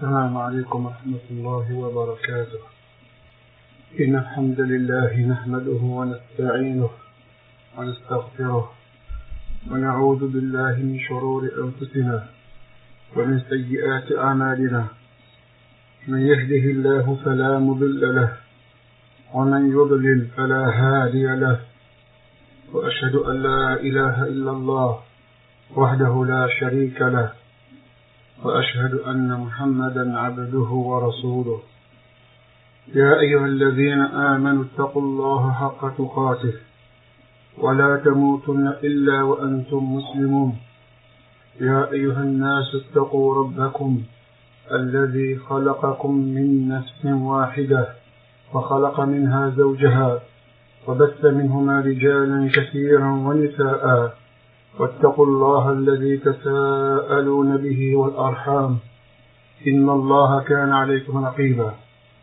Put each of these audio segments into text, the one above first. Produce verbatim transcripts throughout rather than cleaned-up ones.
السلام عليكم ورحمة الله وبركاته. إن الحمد لله نحمده ونستعينه ونستغفره ونعوذ بالله من شرور أنفسنا ومن سيئات أعمالنا. من يهده الله فلا مضل له ومن يضلل فلا هادي له، وأشهد أن لا إله إلا الله وحده لا شريك له، وأشهد أن محمدا عبده ورسوله. يا أيها الذين آمنوا اتقوا الله حق تقاته ولا تموتن إلا وأنتم مسلمون. يا أيها الناس اتقوا ربكم الذي خلقكم من نفس واحدة وخلق منها زوجها وبث منهما رجالا كثيرا ونساء، واتقوا الله الذي تساءلون به والأرحام إن الله كان عليكم رقيبا.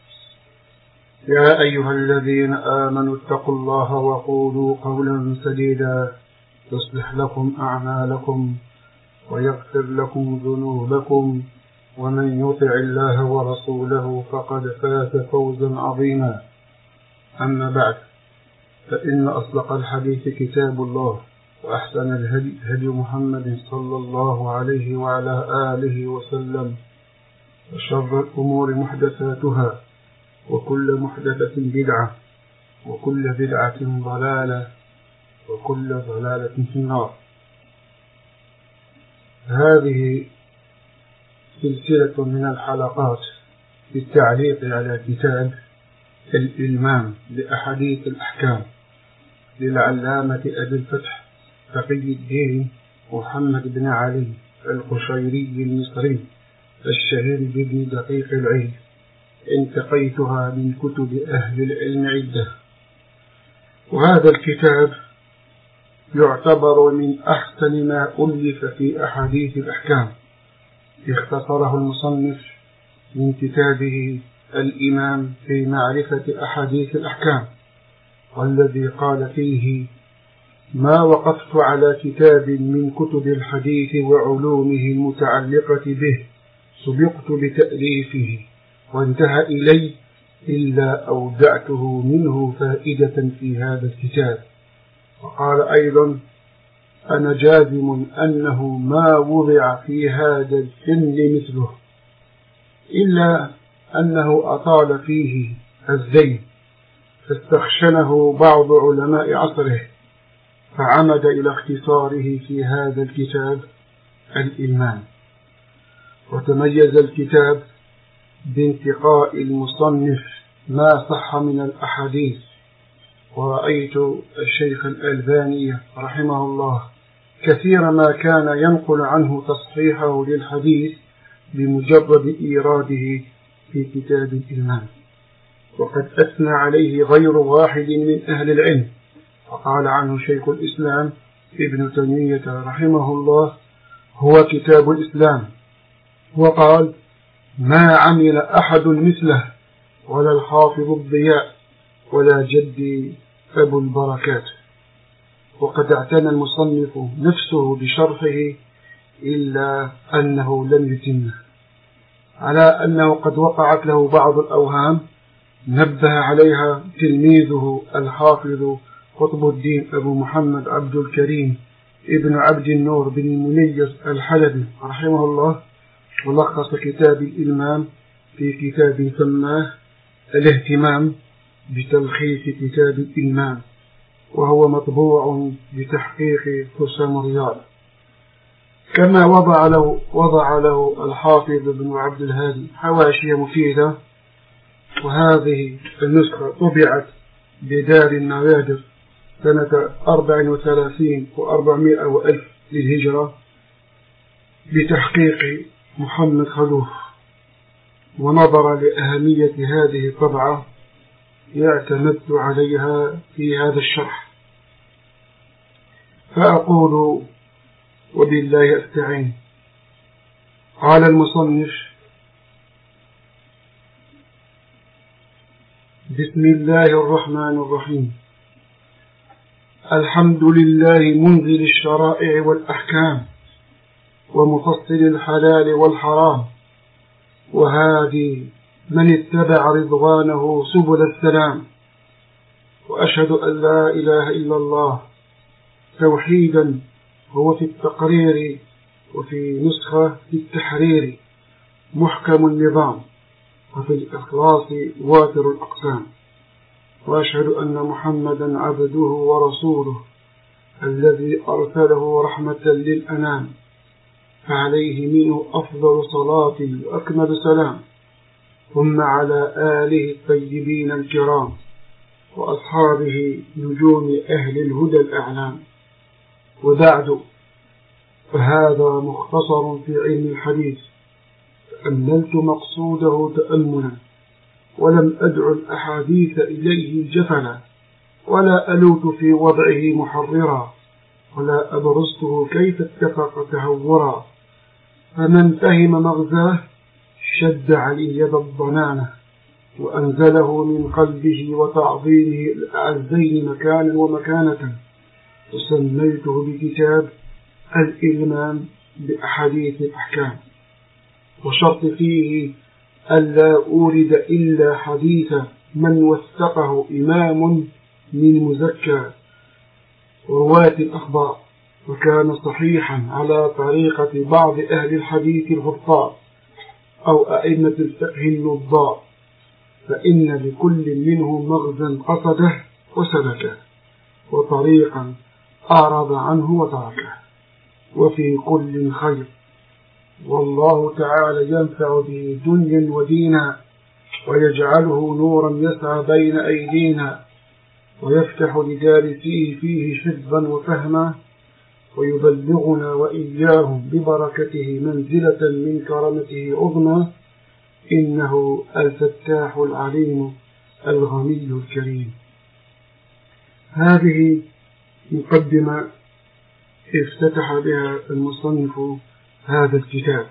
يا أيها الذين آمنوا اتقوا الله وقولوا قولا سديدا يصلح لكم أعمالكم ويغفر لكم ذنوبكم، ومن يطع الله ورسوله فقد فاز فوزا عظيما. أما بعد، فإن أصدق الحديث كتاب الله، وأحسن الهدي هدي محمد صلى الله عليه وعلى آله وسلم، وشر الأمور محدثاتها، وكل محدثة بدعة، وكل بدعة ضلالة، وكل ضلالة في النار. هذه سلسلة من الحلقات في التعليق على كتاب الإلمام بأحاديث الأحكام للعلامة أبي الفتح تقي الدين محمد بن علي القشيري المصري الشهير بابن دقيق العيد. انتقيتها من كتب أهل العلم عدة، وهذا الكتاب يعتبر من أحسن ما ألف في أحاديث الأحكام. اختصره المصنف من كتابه الإمام في معرفة أحاديث الأحكام، والذي قال فيه: ما وقفت على كتاب من كتب الحديث وعلومه المتعلقة به سبقت بتأليفه وانتهى إلي إلا أودعته منه فائدة في هذا الكتاب. وقال أيضا: أنا جازم أنه ما وضع في هذا السن مثله، إلا أنه أطال فيه الزين فاستخشنه بعض علماء عصره فعمد إلى اختصاره في هذا الكتاب الإلمام. وتميز الكتاب بانتقاء المصنف ما صح من الأحاديث. ورأيت الشيخ الألباني رحمه الله كثير ما كان ينقل عنه تصحيحه للحديث بمجرد إيراده في كتاب الإلمام، وقد أثنى عليه غير واحد من أهل العلم. وقال عنه شيخ الإسلام ابن تيمية رحمه الله: هو كتاب الإسلام. وقال: ما عمل أحد مثله، ولا الحافظ الضياء، ولا جدي أبو البركات. وقد اعتنى المصنف نفسه بشرحه، إلا أنه لم يتمه، على أنه قد وقعت له بعض الأوهام نبه عليها تلميذه الحافظ قطب الدين أبو محمد عبد الكريم ابن عبد النور بن المنيس الحلبي رحمه الله. ولخص كتاب الإلمام في كتاب سماه الاهتمام بتلخيص كتاب الإلمام، وهو مطبوع بتحقيق حسام رياض. كما وضع له, وضع له الحافظ بن عبد الهادي حواشي مفيدة، وهذه النسخة طبعت بدار النوادر سنة أربع وثلاثين وأربعمائة وألف للهجرة بتحقيق محمد خلوف. ونظر لأهمية هذه الطبعة اعتمدت عليها في هذا الشرح، فأقول وبالله أستعين. قال المصنف: بسم الله الرحمن الرحيم. الحمد لله منزل الشرائع والأحكام ومفصل الحلال والحرام، وهادي من اتبع رضوانه سبل السلام، وأشهد أن لا إله إلا الله توحيدا هو في التقرير وفي نسخة في التحرير محكم النظام، وفي الإخلاص واتر الأقسام. وأشهد أن محمدا عبده ورسوله الذي أرسله رحمة للأنام، فعليه منه أفضل صلاة وأكمل سلام، ثم على آله الطيبين الكرام وأصحابه نجوم أهل الهدى الأعلام. وبعد، فهذا مختصر في علم الحديث، تأملت مقصوده تأملا، ولم أدع الأحاديث إليه جفلا، ولا ألوت في وضعه محررا، ولا أبرزته كيف اتفق تهورا. فمن فهم مغزاه شد علي يد الضنانة، وأنزله من قلبه وتعظيمه الأعزين مكانا ومكانة. وسميته بكتاب الإلمام بأحاديث الأحكام، وشرط فيه ألا أورد إلا حديث من وثقه إمام من مزكى رواة الأخبار، وكان صحيحا على طريقة بعض أهل الحديث الحفاظ أو أئمة الفقه النظار، فإن لكل منهم مغزا قصده وسلكه، وطريقا أعرض عنه وتركه، وفي كل خير، والله تعالى ينفع به دنيا ودينا، ويجعله نورا يسعى بين أيدينا، ويفتح لدارسيه فيه حفظا وفهما، ويبلغنا وإياهم ببركته منزلة من كرمته عظمى، إنه الفتاح العليم الغني الكريم. هذه مقدمة افتتح بها المصنف هذا الكتاب،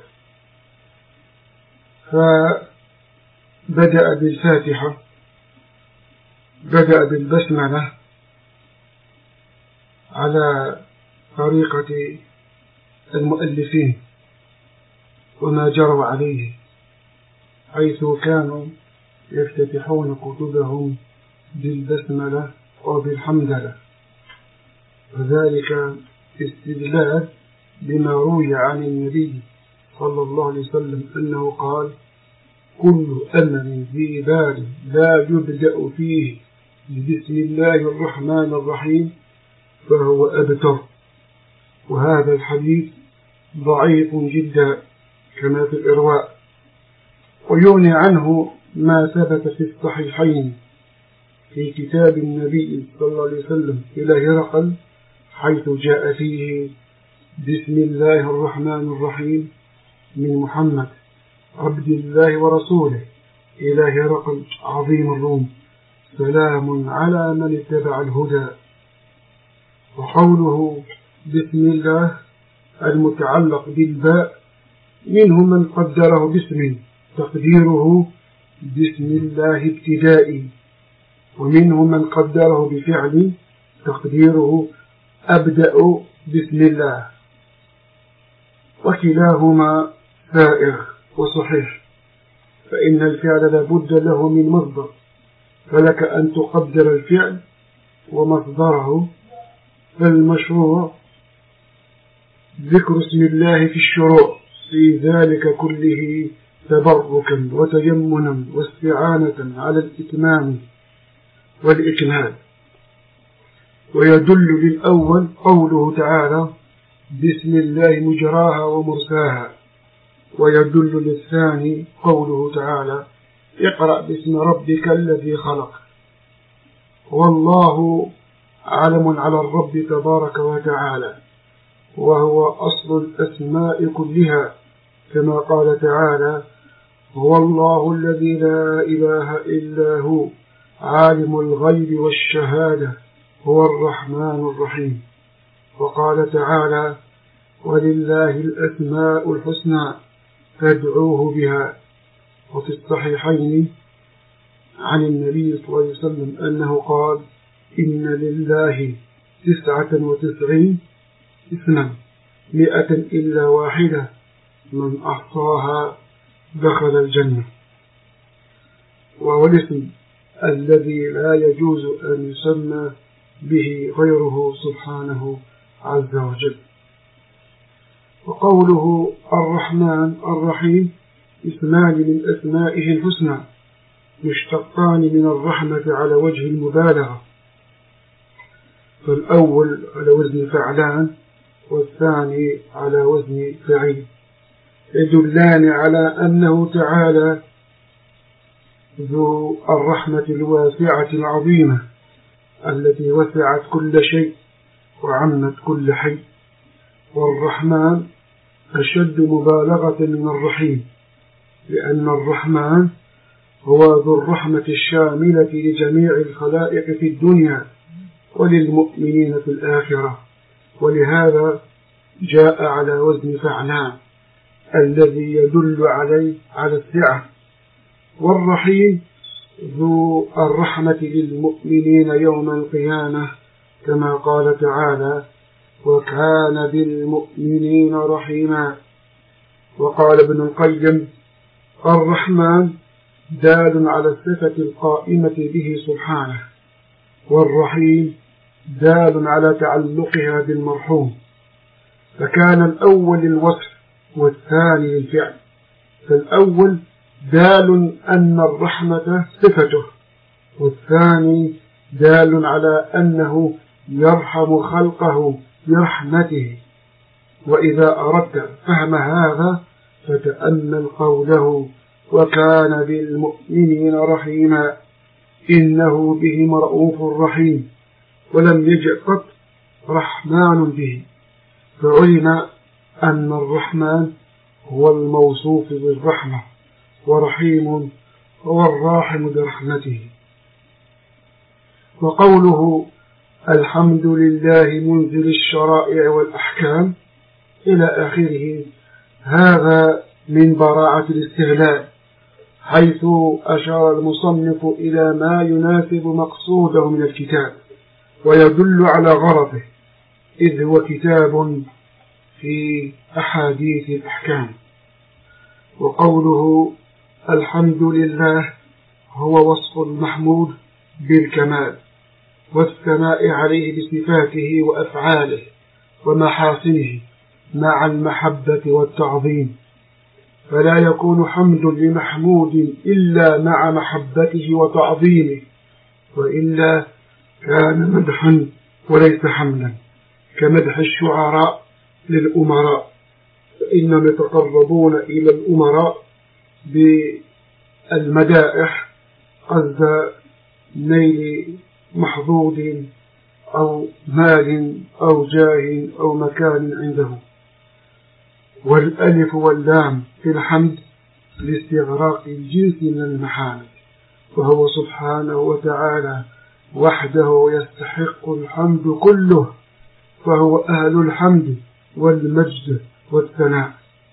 فبدأ بالفاتحة، بدأ بالبسملة على طريقة المؤلفين وما جروا عليه، حيث كانوا يفتتحون كتبهم بالبسملة وبالحمدلة، وذلك استدلال بما روي عن النبي صلى الله عليه وسلم أنه قال: كل أمر ذي بال لا يبدأ فيه بسم الله الرحمن الرحيم فهو أبتر. وهذا الحديث ضعيف جدا كما في الإرواء، ويغني عنه ما ثبت في الصحيحين في كتاب النبي صلى الله عليه وسلم إلى هرقل، حيث جاء فيه: بسم الله الرحمن الرحيم من محمد عبد الله ورسوله إلى هرقل عظيم الروم، سلام على من اتبع الهدى. وقوله بسم الله المتعلق بالباء منهم من قدره باسم تقديره بسم الله ابتدائي، ومنهم من قدره بفعل تقديره أبدأ بسم الله، وكلاهما سائغ وصحيح، فإن الفعل لابد له من مصدر، فلك أن تقدر الفعل ومصدره. فالمشروع ذكر اسم الله في الشروع في ذلك كله تبركا وتيمنا واستعانة على الإتمام والإكمال. ويدل للأول قوله تعالى: بسم الله مجراها ومرساها. ويدل للثاني قوله تعالى: اقرأ باسم ربك الذي خلق. والله علم على الرب تبارك وتعالى، وهو أصل الأسماء كلها، كما قال تعالى: هو الله الذي لا إله إلا هو عالم الغيب والشهادة هو الرحمن الرحيم. وقال تعالى: ولله الأسماء الحسنى فادعوه بها. وفي الصحيحين عن النبي صلى الله عليه وسلم أنه قال: إن لله تسعة وتسعين اسما مئة إلا واحدة من أحصاها دخل الجنة. وهو الاسم الذي لا يجوز أن يسمى به غيره سبحانه عز وجل. وقوله الرحمن الرحيم اسمان من أسمائه الحسنى مشتقان من الرحمة على وجه المبالغة، فالأول على وزن فعلان والثاني على وزن فعيل، يدلان على أنه تعالى ذو الرحمة الواسعة العظيمة التي وسعت كل شيء وعمت كل حي. والرحمن أشد مبالغة من الرحيم، لأن الرحمن هو ذو الرحمة الشاملة لجميع الخلائق في الدنيا وللمؤمنين في الآخرة، ولهذا جاء على وزن فعلان الذي يدل عليه على السعة. والرحيم ذو الرحمة للمؤمنين يوم القيامة، كما قال تعالى وكان بالمؤمنين رحيما. وقال ابن القيم الرحمن دال على الصفة القائمة به سبحانه، والرحيم دال على تعلقها بالمرحوم، فكان الأول للوصف والثاني للفعل. فالأول دال أن الرحمة صفته، والثاني دال على أنه يرحم خلقه برحمته. وإذا أردت فهم هذا فتأمل قوله وكان بالمؤمنين رحيما، إنه بهم رؤوف رحيم، ولم يجئ قط رحمن به، فعلم أن الرحمن هو الموصوف بالرحمة، ورحيم هو الراحم برحمته. وقوله الحمد لله منزل الشرائع والأحكام إلى آخره، هذا من براعة الاستغلال، حيث أشار المصنف إلى ما يناسب مقصوده من الكتاب ويدل على غرضه، إذ هو كتاب في أحاديث الأحكام. وقوله الحمد لله هو وصف المحمود بالكمال والثناء عليه بصفاته وأفعاله ومحاسنه مع المحبة والتعظيم، فلا يكون حمد لمحمود إلا مع محبته وتعظيمه، وإلا كان مدحا وليس حمدا، كمدح الشعراء للأمراء، فإنهم يتقربون إلى الأمراء بالمدائح قصد نيل محظوظ أو مال أو جاه أو مكان عنده. والألف واللام في الحمد لاستغراق الجنس من المحامد، وهو سبحانه وتعالى وحده يستحق الحمد كله، فهو أهل الحمد والمجد والثناء.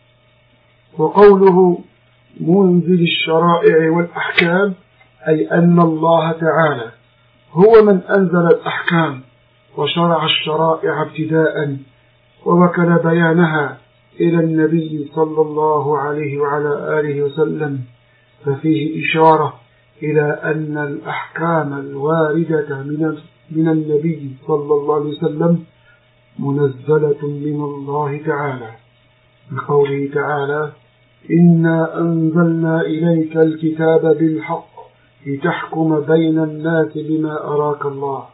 وقوله منزل الشرائع والأحكام، أي أن الله تعالى هو من أنزل الأحكام وشرع الشرائع ابتداء، ووكل بيانها إلى النبي صلى الله عليه وعلى آله وسلم، ففيه إشارة إلى أن الأحكام الواردة من النبي صلى الله عليه وسلم منزلة من الله تعالى، بقوله تعالى إنا أنزلنا إليك الكتاب بالحق لتحكم بين الناس بما أراك الله.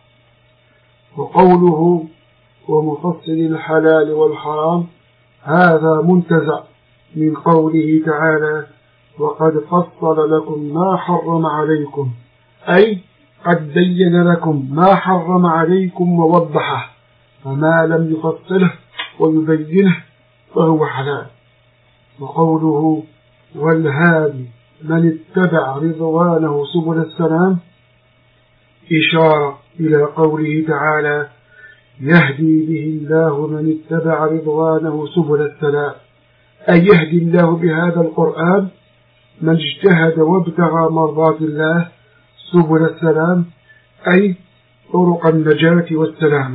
وقوله ومفصل الحلال والحرام، هذا منتزع من قوله تعالى وقد فصل لكم ما حرم عليكم، أي قد بين لكم ما حرم عليكم ووضحه، فما لم يفصله ويبينه فهو حلال. وقوله والهادي من اتبع رضوانه سبل السلام، إشارة إلى قوله تعالى يهدي به الله من اتبع رضوانه سبل السلام، أي يهدي الله بهذا القرآن من اجتهد وابتغى مرضات الله سبل السلام، أي طرق النجاة والسلامة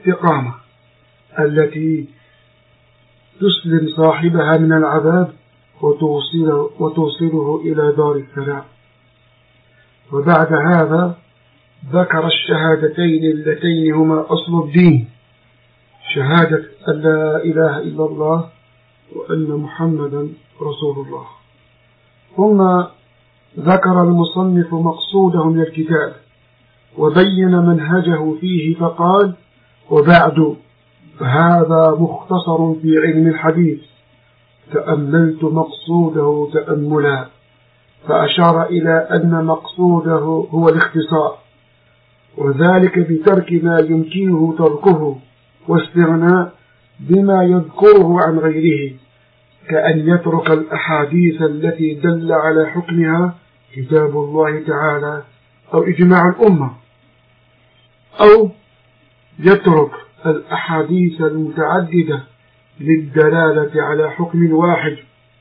والاستقامة التي تسلم صاحبها من العذاب وتوصله, وتوصله إلى دار السلام. وبعد هذا ذكر الشهادتين اللتين هما أصل الدين، شهادة أن لا إله إلا الله وأن محمدا رسول الله. ثم ذكر المصنف مقصوده من الكتاب وبين منهجه فيه فقال: وبعد هذا مختصر في علم الحديث، تأملت مقصوده تأملا، فأشار إلى أن مقصوده هو الاختصار، وذلك بترك ما يمكنه تركه واستغناء بما يذكره عن غيره، كأن يترك الأحاديث التي دل على حكمها كتاب الله تعالى أو إجماع الأمة، أو يترك الأحاديث المتعددة للدلالة على حكم واحد،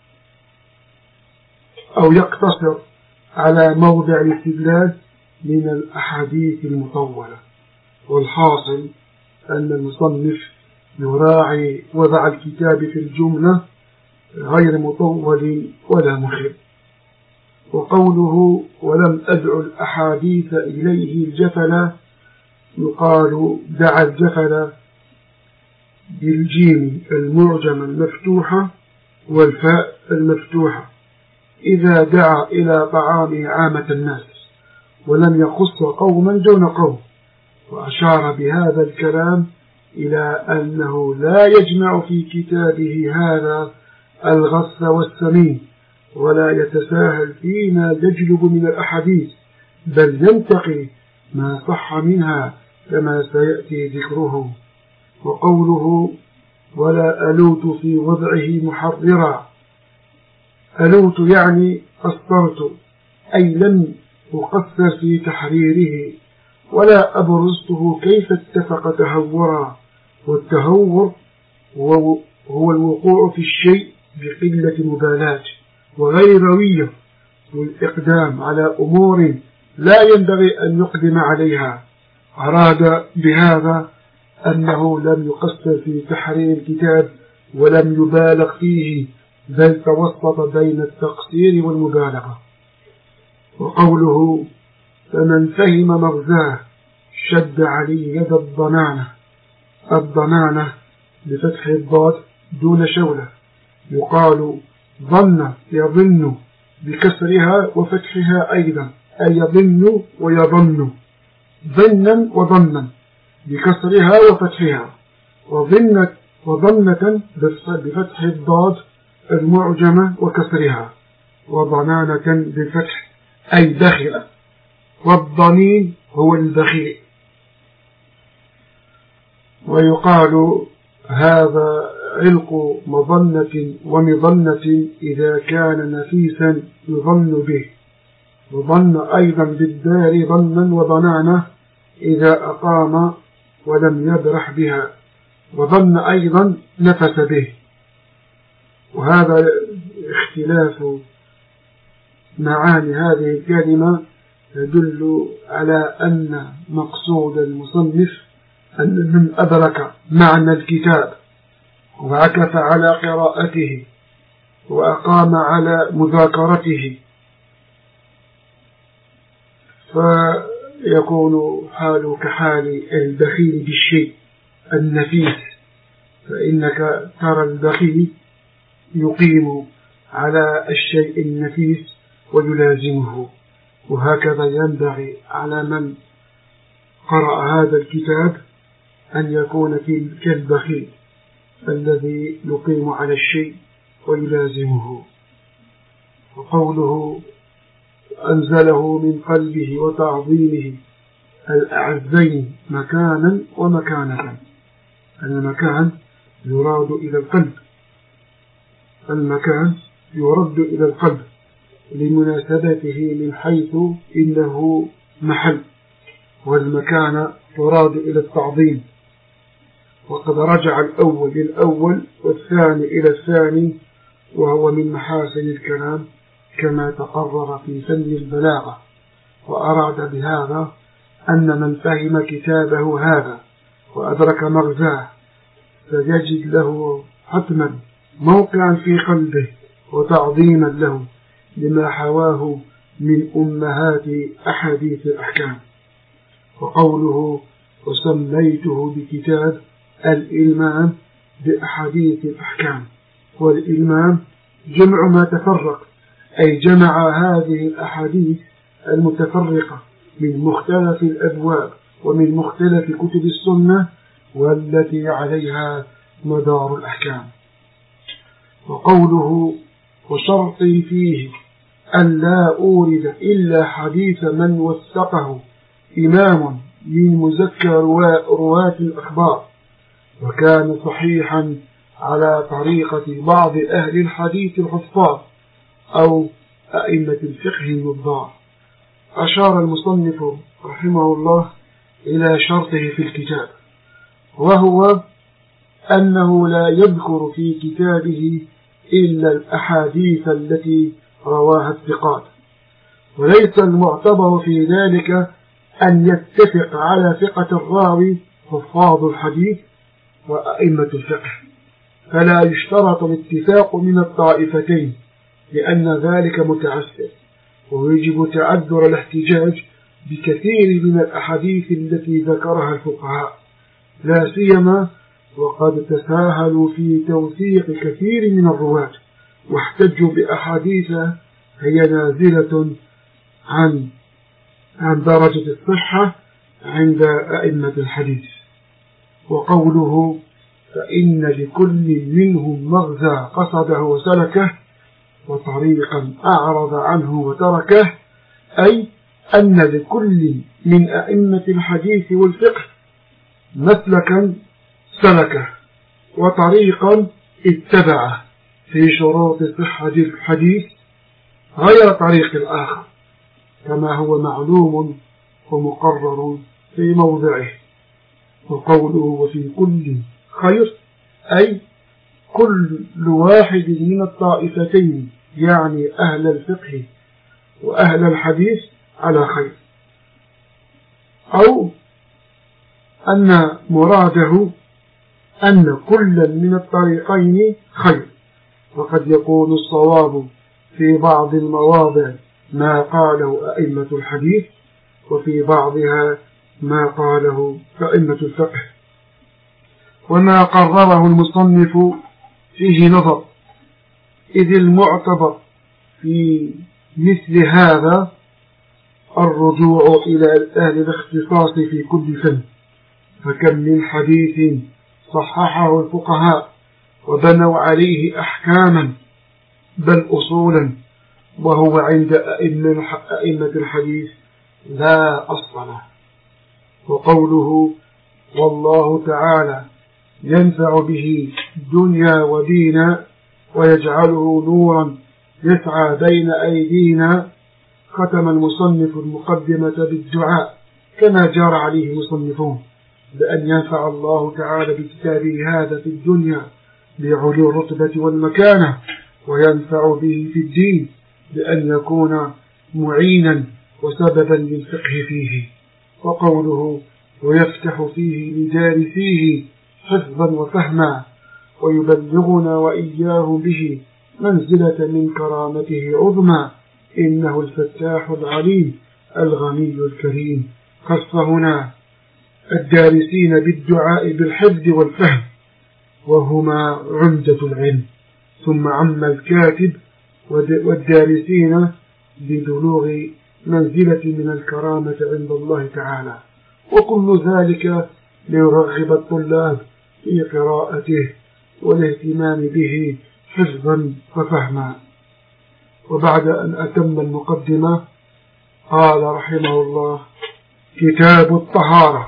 أو يقتصر على موضع الاستدلال من الأحاديث المطولة. والحاصل أن المصنف يراعي وضع الكتاب في الجملة غير مطول ولا مخل. وقوله ولم أدع الأحاديث إليه الجفل، يقال دعا الجفل بالجيم المعجم المفتوحة والفاء المفتوحة إذا دعا إلى طعام عامة الناس ولم يخص قوما دون قوم. وأشار بهذا الكلام إلى أنه لا يجمع في كتابه هذا الغث والسمين، ولا يتساهل فيما يجلب من الأحاديث، بل ينتقي ما صح منها كما سيأتي ذكره. وقوله ولا ألوت في وضعه محررا، ألوت يعني قصرت، أي لم أقصر في تحريره، ولا أبرزته كيف اتفق تهورا. والتهور هو الوقوع في الشيء بقلة مبالاة وغير روية، والإقدام على أمور لا ينبغي أن يقدم عليها. أراد بهذا أنه لم يقصر في تحرير الكتاب ولم يبالغ فيه، بل توسط بين التقصير والمبالغة. وقوله فمن فهم مغزاه شد عليه يد الضنانة، الضنانة بفتح الضاد دون شولة، يقال ظن يظن بكسرها وفتحها أيضا، أي يظن ويظن، ظنا وظنا بكسرها وفتحها، وظنة وظنة بفتح الضاد المعجمة وكسرها، وضنانة بالفتح أي دخل، والضنين هو البخيل. ويقال هذا علق مظنة ومظنة إذا كان نفيسا يظن به، وظن أيضا بالدار ظنا وظنانة إذا أقام ولم يبرح بها، وظن أيضا نفس به. وهذا اختلاف معاني هذه الكلمة يدل على أن مقصود المصنف أن من أدرك معنى الكتاب وعكف على قراءته وأقام على مذاكرته فيكون حاله كحال البخيل بالشيء النفيس، فإنك ترى البخيل يقيم على الشيء النفيس ويلازمه. وهكذا ينبغي على من قرأ هذا الكتاب أن يكون كالبخيل الذي يقيم على الشيء ويلازمه. وقوله أنزله من قلبه وتعظيمه الأعزين مكانا ومكانة، المكان يراد إلى القلب، المكان يرد إلى القلب لمناسبته من حيث إنه محل، والمكان يراد إلى التعظيم. وقد رجع الأول للأول والثاني إلى الثاني، وهو من محاسن الكلام كما تقرر في فن البلاغة. وأراد بهذا أن من فهم كتابه هذا وأدرك مغزاه سيجد له حتما موقعا في قلبه وتعظيما له لما حواه من أمهات أحاديث الأحكام. وقوله وسميته بكتاب الإلمام بأحاديث الأحكام، والإلمام جمع ما تفرق، أي جمع هذه الأحاديث المتفرقة من مختلف الأبواب ومن مختلف كتب السنة والتي عليها مدار الأحكام. وقوله وشرطي فيه أن لا أورد إلا حديث من وثقه إمام من مزكى رواة الأخبار، وكان صحيحا على طريقة بعض أهل الحديث الحفاظ أو أئمة الفقه النظار. أشار المصنف رحمه الله إلى شرطه في الكتاب، وهو أنه لا يذكر في كتابه إلا الأحاديث التي رواها الثقات، وليس المعتبر في ذلك أن يتفق على ثقة الراوي حفاظ الحديث وأئمة الفقه، فلا يشترط الاتفاق من الطائفتين لأن ذلك متعسر، ويجب تعذر الاحتجاج بكثير من الأحاديث التي ذكرها الفقهاء، لا سيما وقد تساهلوا في توثيق كثير من الرواة واحتجوا بأحاديث هي نازلة عن عن درجة الصحة عند أئمة الحديث. وقوله فإن لكل منهم مغزى قصده وسلكه وطريقا أعرض عنه وتركه، أي أن لكل من أئمة الحديث والفقه مسلكا سلكه وطريقا اتبعه في شروط صحة الحديث غير طريق الآخر، كما هو معلوم ومقرر في موضعه. وقوله وفي كل خير، أي كل واحد من الطائفتين يعني أهل الفقه وأهل الحديث على خير، أو أن مراده أن كل من الطريقين خير، وقد يكون الصواب في بعض المواضع ما قاله أئمة الحديث وفي بعضها ما قاله أئمة الفقه. وما قرره المصنف فيه نظر، إذ المعتبر في مثل هذا الرجوع إلى أهل الاختصاص في كل فن، فكم من حديث صححه الفقهاء وبنوا عليه أحكاما بل أصولا، وهو عند أئمة الحديث لا أصل له. وقوله والله تعالى ينفع به دنيا ودينا ويجعله نورا يسعى بين أيدينا، ختم المصنف المقدمة بالدعاء كما جار عليه المصنفون بأن ينفع الله تعالى بكتابه هذا في الدنيا بعلو الرتبة والمكانة، وينفع به في الدين بأن يكون معينا وسببا للفقه فيه. وقوله ويفتح فيه لدارسيه حفظا وفهما ويبلغنا وإياه به منزلة من كرامته عظمى، إنه الفتاح العليم الغني الكريم. خص هنا الدارسين بالدعاء بالحفظ والفهم وهما عمدة العلم، ثم عم الكاتب والدارسين ببلوغ منزلة من الكرامة عند الله تعالى، وكل ذلك ليرغب الطلاب في قراءته والاهتمام به حفظا وفهما. وبعد أن أتم المقدمة قال رحمه الله كتاب الطهارة،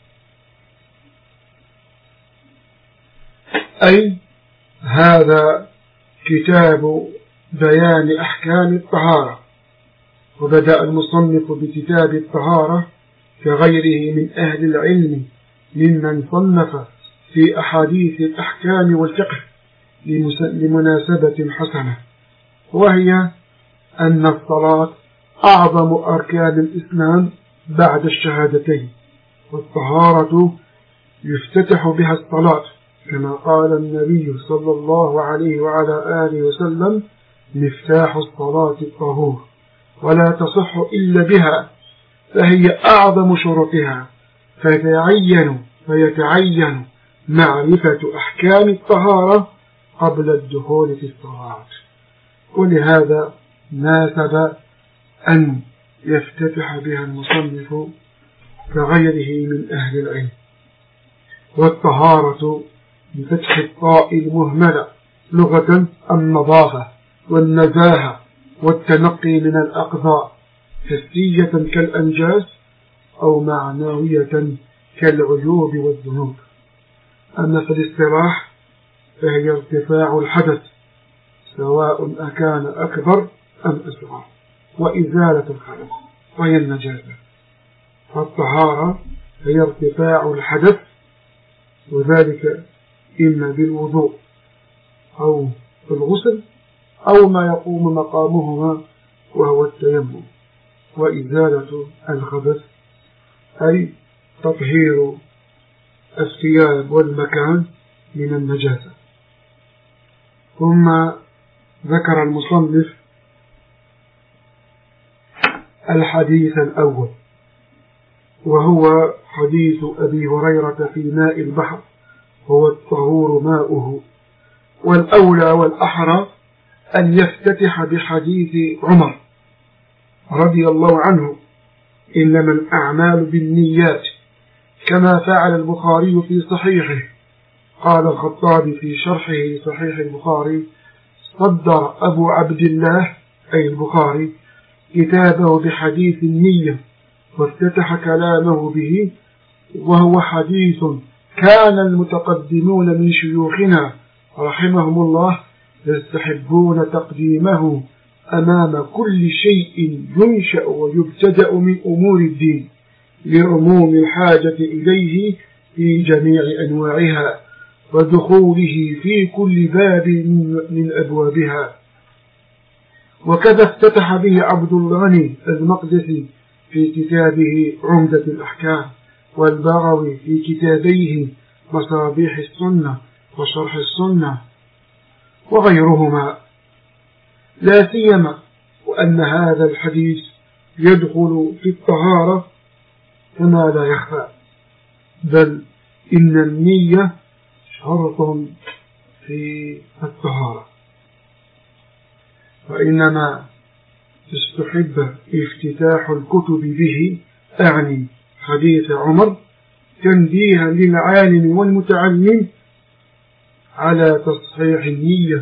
أي هذا كتاب بيان أحكام الطهارة. وبدأ المصنف بكتاب الطهارة كغيره من أهل العلم ممن صنف في أحاديث الأحكام والفقه لمناسبة حسنة، وهي أن الصلاة أعظم أركان الإسلام بعد الشهادتين، والطهارة يفتتح بها الصلاة كما قال النبي صلى الله عليه وعلى آله وسلم مفتاح الصلاة الطهور، ولا تصح إلا بها، فهي أعظم شروطها، فيتعين فيتعين معرفة أحكام الطهارة قبل الدخول في الصلاة. ولهذا ناسب أن يفتتح بها المصنف كغيره من أهل العلم. والطهارة بفتح الطاء المهملة لغة النظافة والنزاهة والتنقي من الأقذار، حسية كالأنجاس أو معنوية كالعيوب والذنوب. أما في الاصطلاح فهي ارتفاع الحدث سواء أكان أكبر أم أصغر، وإزالة الخبث وهي النجاسة. فالطهارة هي ارتفاع الحدث، وذلك إما بالوضوء أو بالغسل أو ما يقوم مقامهما وهو التيمم، وإزالة الخبث أي تطهير الثياب والمكان من النجاسة. ثم ذكر المصنف الحديث الأول، وهو حديث أبي هريرة في ماء البحر هو الطهور ماؤه. والأولى والأحرى أن يفتتح بحديث عمر رضي الله عنه: إنما الأعمال بالنيات، كما فعل البخاري في صحيحه. قال الخطابي في شرحه صحيح البخاري: صدر أبو عبد الله أي البخاري كتابه بحديث النية، وافتتح كلامه به، وهو حديث كان المتقدمون من شيوخنا رحمهم الله يستحبون تقديمه أمام كل شيء ينشأ ويبتدأ من أمور الدين، لعموم الحاجة إليه في جميع أنواعها، ودخوله في كل باب من أبوابها. وكذا افتتح به عبد الغني المقدسي في كتابه عمدة الأحكام، والبغوي في كتابيه مصابيح السنة وشرح السنة وغيرهما، لا سيما وأن هذا الحديث يدخل في الطهارة كما لا يخفى، بل إن النية شرط في الطهارة. وإنما استحب افتتاح الكتب به، أعني حديث عمر، تنبيها للعالم والمتعلم على تصحيح النية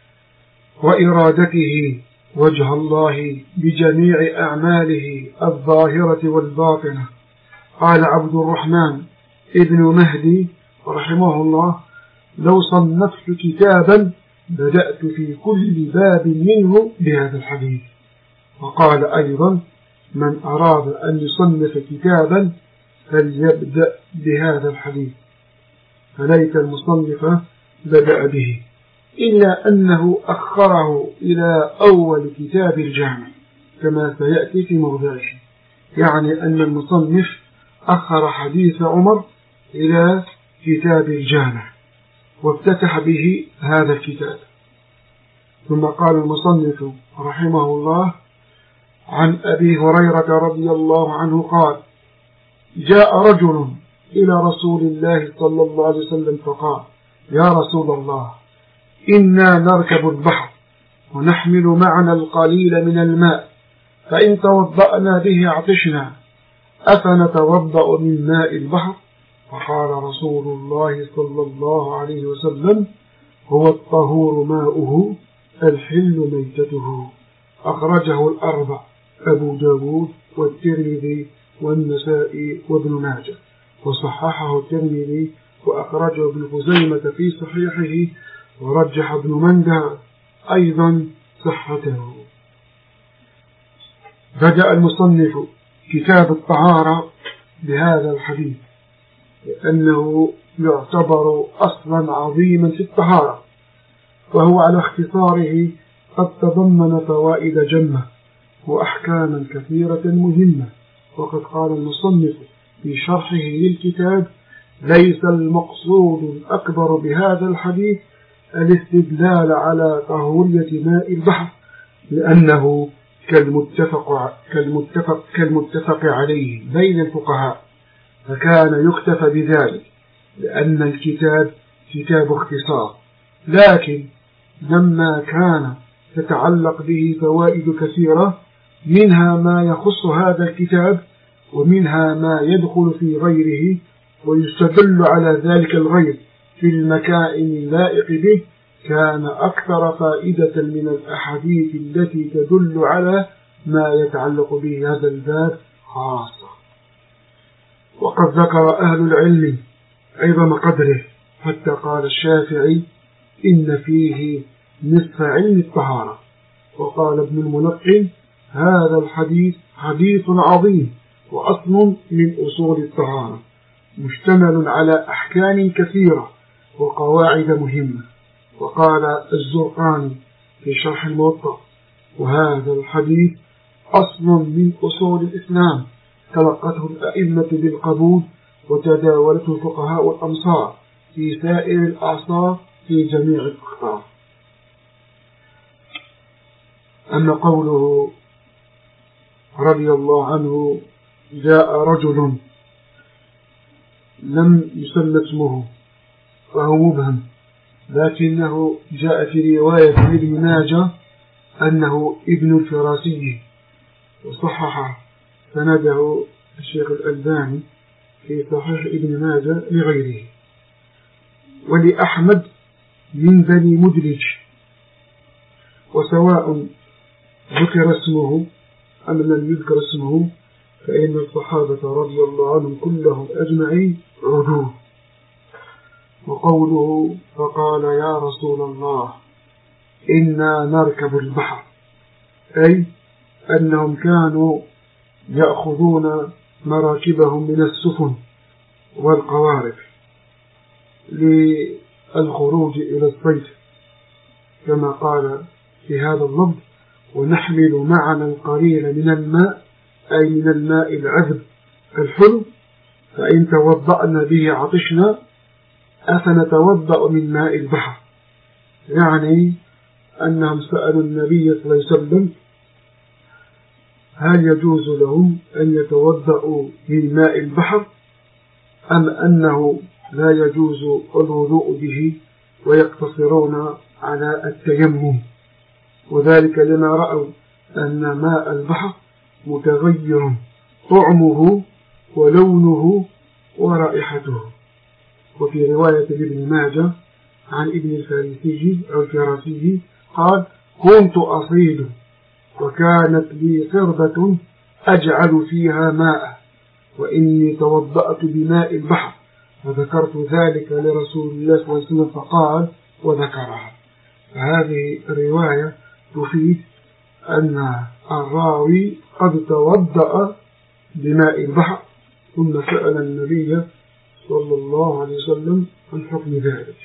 وإرادته وجه الله بجميع أعماله الظاهرة والباطنة. قال عبد الرحمن ابن مهدي رحمه الله: لو صنفت كتابا بدأت في كل باب منه بهذا الحديث. وقال أيضا: من أراد أن يصنف كتابا فليبدأ بهذا الحديث، فليت المصنف بدأ به، إلا أنه أخره إلى أول كتاب الجامع كما سيأتي في موضعه، يعني أن المصنف أخر حديث عمر إلى كتاب الجامع وافتتح به هذا الكتاب. ثم قال المصنف رحمه الله: عن أبي هريرة رضي الله عنه قال: جاء رجل إلى رسول الله صلى الله عليه وسلم فقال: يا رسول الله، إنا نركب البحر ونحمل معنا القليل من الماء، فإن توضأنا به عطشنا، أفنتوضأ من ماء البحر؟ فقال رسول الله صلى الله عليه وسلم: هو الطهور ماؤه الحل ميتته. أخرجه الأربع: أبو داود والترمذي والنسائي وابن ماجه، وصححه الترمذي وأخرجه ابن خزيمة في صحيحه، ورجح ابن مندى أيضا صحته. بدأ المصنف كتاب الطهارة بهذا الحديث لأنه يعتبر أصلا عظيما في الطهارة، وهو على اختصاره قد تضمن فوائد جمة وأحكاما كثيرة مهمة. وقد قال المصنف في شرحه للكتاب: ليس المقصود الأكبر بهذا الحديث الاستدلال على طهورية ماء البحر لأنه كالمتفق, كالمتفق, كالمتفق عليه بين الفقهاء، فكان يكتفى بذلك لأن الكتاب كتاب اختصار. لكن لما كان تتعلق به فوائد كثيرة، منها ما يخص هذا الكتاب ومنها ما يدخل في غيره ويستدل على ذلك الغير في المكان اللائق به، كان أكثر فائدة من الأحاديث التي تدل على ما يتعلق به هذا الباب خاصة. وقد ذكر أهل العلم عظم قدره، حتى قال الشافعي إن فيه نصف علم الطهارة، وقال ابن الملقن هذا الحديث حديث عظيم وأصل من أصول الطهارة مشتمل على أحكام كثيرة وقواعد مهمة. وقال الزرقاني في شرح الموطأ وهذا الحديث أصل من أصول الإسلام تلقته الأئمة بالقبول وتداولته الفقهاء والأمصار في سائر الأعصار في جميع الأخطار. أما قوله رضي الله عنه جاء رجل لم يسمى اسمه فهو مبهم، لكنه جاء في رواية ابن ماجه أنه ابن الفراسي، وصحح سنده الشيخ الألباني في صحيح ابن ماجه لغيره. ولأحمد من بني مدلج، وسواء ذكر اسمه أم لم يذكر اسمه فإن الصحابة رضي الله عنهم كلهم أجمعين عدول. وقوله فقال يا رسول الله إنا نركب البحر، أي أنهم كانوا يأخذون مراكبهم من السفن والقوارب للخروج إلى الصيد، كما قال في هذا اللفظ ونحمل معنا القليل من الماء، أي من الماء العذب الحلو، فإن توضأنا به عطشنا أفنتوضأ من ماء البحر. يعني أنهم سألوا النبي صلى الله عليه وسلم هل يجوز لهم أن يتوضأوا من ماء البحر أم أنه لا يجوز الوضوء به ويقتصرون على التيمم، وذلك لما رأوا أن ماء البحر متغير طعمه ولونه ورائحته. وفي رواية ابن ماجه عن ابن الفارسي أو الفراسي قال كنت أصيد وكانت لي قربة أجعل فيها ماء وإني توضأت بماء البحر، فذكرت ذلك لرسول الله صلى الله عليه وسلم فقال وذكرها. فهذه الرواية تفيد أن الراوي قد توضأ بماء البحر ثم سأل النبي صلى الله عليه وسلم عن حكم ذلك.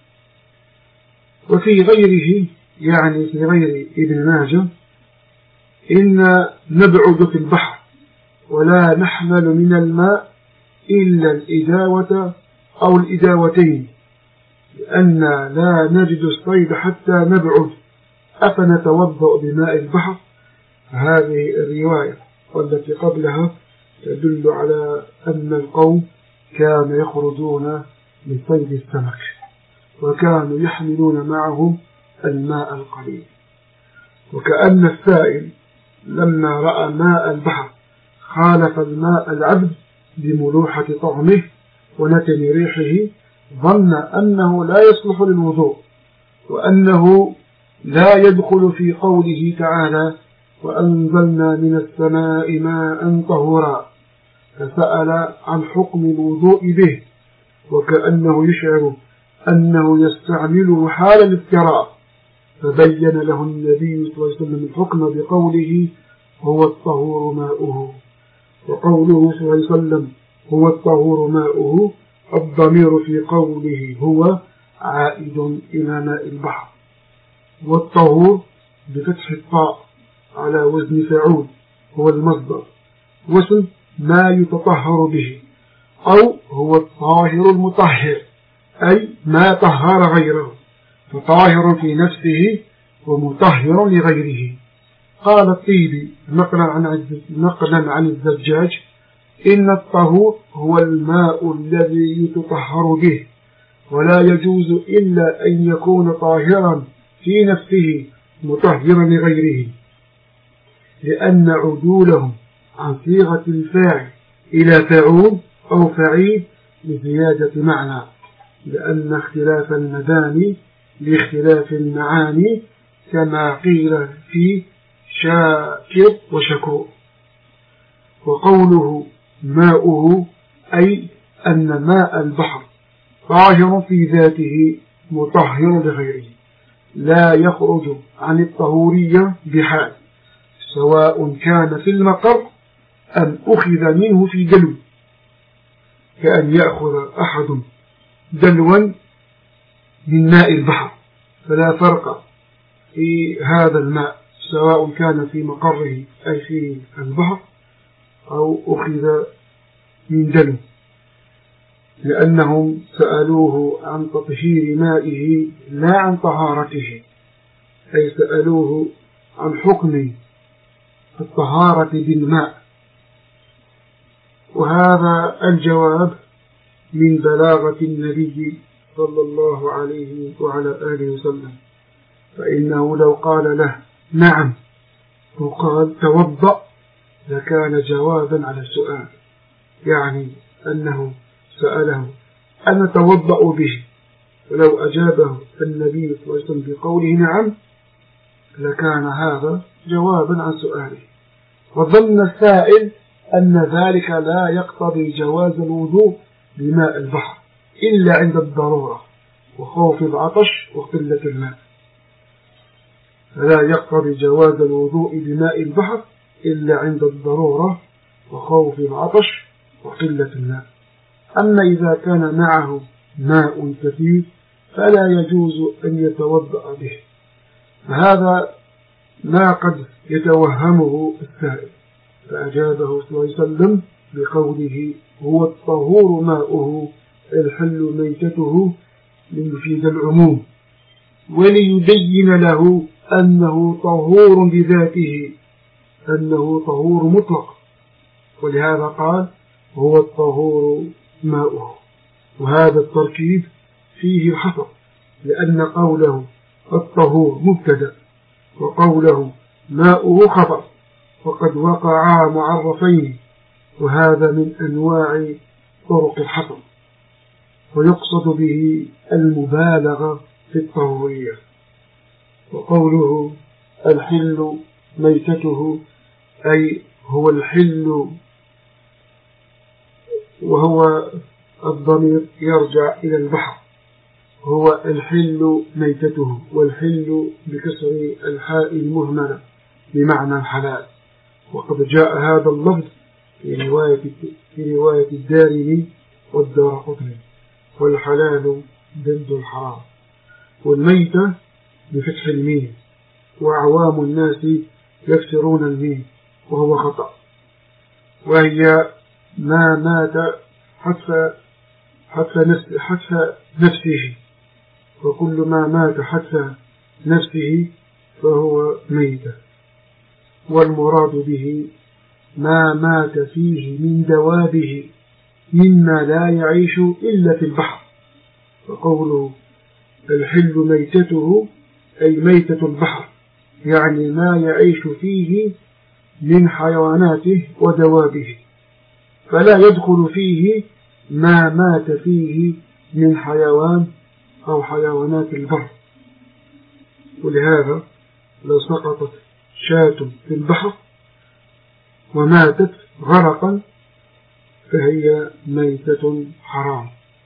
وفي غيره يعني في غير ابن ماجه إن نبعد في البحر ولا نحمل من الماء إلا الإداوة أو الإداوتين لأن لا نجد الصيد حتى نبعد أفنتوضأ بماء البحر. هذه الرواية والتي قبلها تدل على أن القوم كانوا يخرجون لصيد السمك وكانوا يحملون معهم الماء القليل، وكأن السائل لما رأى ماء البحر خالف الماء العذب بملوحة طعمه ونتن ريحه ظن أنه لا يصلح للوضوء وأنه لا يدخل في قوله تعالى وأنزلنا من السماء ماء طهورا، فسأل عن حكم الوضوء به وكأنه يشعر أنه يستعمله حال الافتراء، فبين له النبي صلى الله عليه وسلم الحكم بقوله هو الطهور ماؤه، وقوله صلى الله عليه وسلم هو الطهور ماؤه الضمير في قوله هو عائد إلى ماء البحر، والطهور بفتح الطاء على وزن فعول هو المصدر واسم ما يتطهر به، أو هو الطاهر المطهر أي ما طهر غيره، فطاهر في نفسه ومطهر لغيره. قال الطيبي نقلا عن نقلا عن الزجاج: إن الطهور هو الماء الذي يتطهر به، ولا يجوز إلا أن يكون طاهرا في نفسه مطهرا لغيره، لأن عدولهم عن صيغة الفاعل إلى فعول أو فعيل لزيادة معنى، لأن اختلاف المباني لاختلاف المعاني، كما قيل في شاكر وشكور. وقوله ماؤه أي أن ماء البحر طاهر في ذاته مطهر لغيره، لا يخرج عن الطهورية بحال، سواء كان في المقر أم أخذ منه في دلو، كأن يأخذ أحد دلوا من ماء البحر، فلا فرق في هذا الماء سواء كان في مقره أي في البحر أو أخذ من دلو، لأنهم سألوه عن تطهير مائه لا عن طهارته، أي سألوه عن حكم الطهارة بالماء. وهذا الجواب من بلاغة النبي صلى الله عليه وعلى آله وسلم، فإنه لو قال له نعم وقال توضأ لكان جوابا على السؤال، يعني أنه سأله أن نتوضأ به، ولو أجابه النبي صلى الله عليه وسلم بقوله نعم لكان هذا جوابا عن سؤاله. وظن السائل أن ذلك لا يقتضي جواز الوضوء بماء البحر إلا عند الضرورة وخوف العطش وقلة الماء، فلا يقتضي جواز الوضوء بماء البحر إلا عند الضرورة وخوف العطش وقلة الماء. أما إذا كان معه ماء كثير فلا يجوز أن يتوضأ به، فهذا ما قد يتوهمه السائل، فأجابه صلى الله عليه وسلم بقوله هو الطهور ماؤه الحل ميتته ليفيد العموم، وليبين له أنه طهور بذاته، أنه طهور مطلق، ولهذا قال هو الطهور ماؤه. وهذا التركيب فيه الحصر، لأن قوله الطهور مبتدأ وقوله ماؤه خبر، وقد وقعا معرفين، وهذا من أنواع طرق الحصر، ويقصد به المبالغة في الطهورية. وقوله الحل ميتته أي هو الحل، وهو الضمير يرجع إلى البحر، هو الحل ميتته، والحل بكسر الحاء المهملة بمعنى الحلال. وقد جاء هذا اللفظ في رواية, في رواية الدارمي والدارقطني، والحلال ضد الحرام. والميتة بفتح الميم، وأعوام الناس يكسرون الميم وهو خطأ، وهي ما مات حتى حتى نفس حتى نفسه، وكل ما مات حتى نفسه فهو ميتة. والمراد به ما مات فيه من دوابه مما لا يعيش إلا في البحر. وقوله الحل ميتته أي ميتة البحر، يعني ما يعيش فيه من حيواناته ودوابه، فلا يدخل فيه ما مات فيه من حيوان أو حيوانات البر. ولهذا لو سقطت شاة في البحر وماتت غرقا فهي ميتة حرام،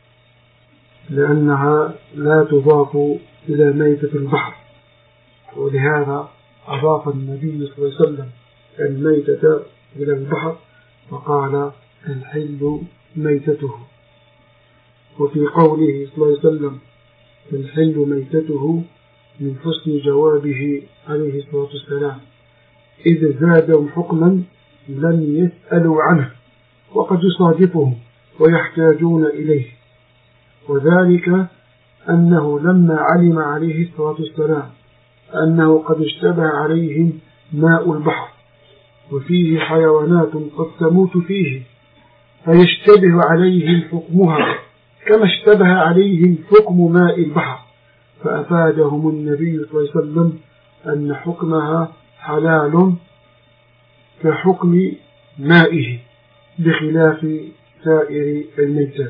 لأنها لا تضاف إلى ميتة البحر. ولهذا أضاف النبي صلى الله عليه وسلم الميتة إلى البحر فقال الحل ميتته. وفي قوله صلى الله عليه وسلم الحل ميتته من حسن جوابه عليه الصلاة والسلام، إذ زادوا حكما لم يسألوا عنه وقد يصادفهم ويحتاجون إليه، وذلك أنه لما علم عليه الصلاة والسلام أنه قد اشتبه عليهم ماء البحر وفيه حيوانات قد تموت فيه فيشتبه عليهم حكمها كما اشتبه عليهم حكم ماء البحر، فأفادهم النبي صلى الله عليه وسلم أن حكمها حلال كحكم مائه بخلاف سائر الميتات.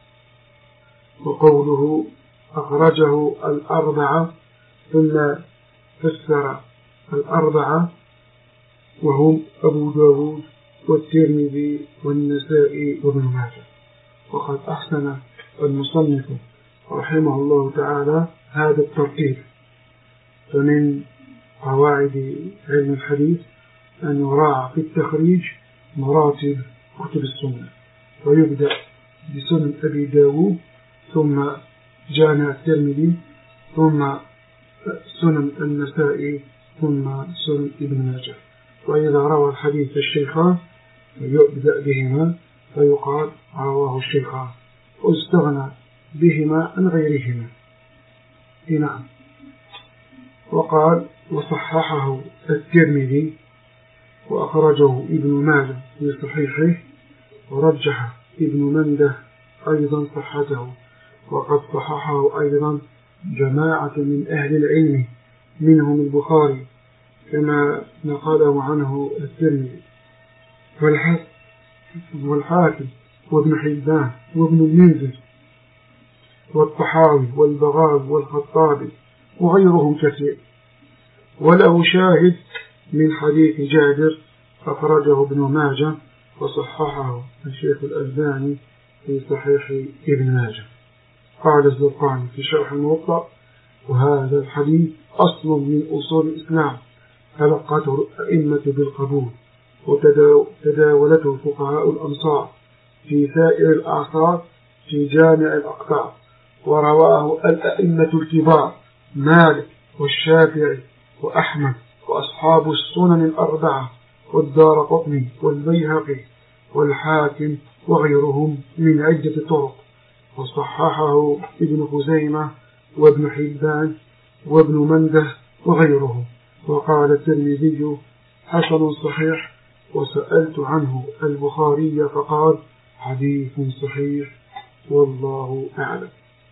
وقوله أخرجه الأربعة ثم فسر الأربعة وهم أبو داود والترمذي والنسائي وابن ماجه. وقد أحسن المصنف رحمه الله تعالى هذا الترتيب. فمن قواعد علم الحديث أن يراعى في التخريج مراتب كتب السنة، ويبدأ بسنن أبي داود ثم جامع الترمذي ثم سنن النسائي ثم سنن ابن ماجه. وإذا روى الحديث الشيخان فيبدأ بهما فيقال رواه الشيخان واستغنى بهما عن غيرهما. نعم. وقال وصححه الترمذي وأخرجه ابن ماجه في صحيحه ورجح ابن منده أيضا صحته، وقد صححه أيضا جماعة من أهل العلم منهم البخاري كما نقله عنه الترمذي والحاكم وابن حبان وابن المنذر والطحاوي والبغاوي والخطابي وغيرهم كثير. وله شاهد من حديث جابر أخرجه ابن ماجه وصححه الشيخ الألباني في صحيح ابن ماجه. قال الزرقاني في شرح الموطأ وهذا الحديث أصل من أصول الإسلام تلقته الأئمة بالقبول وتداولته فقهاء الأمصار في سائر الأعصار في جامع الأقطار، ورواه الأئمة الكبار مالك والشافعي وأحمد وأصحاب السنن الأربعة والدارقطني والبيهقي والحاكم وغيرهم من عدة طرق، وصححه ابن خزيمة وابن حبان وابن منده وغيرهم. وقال الترمذي حسن صحيح، وسألت عنه البخاري فقال حديث صحيح والله أعلم.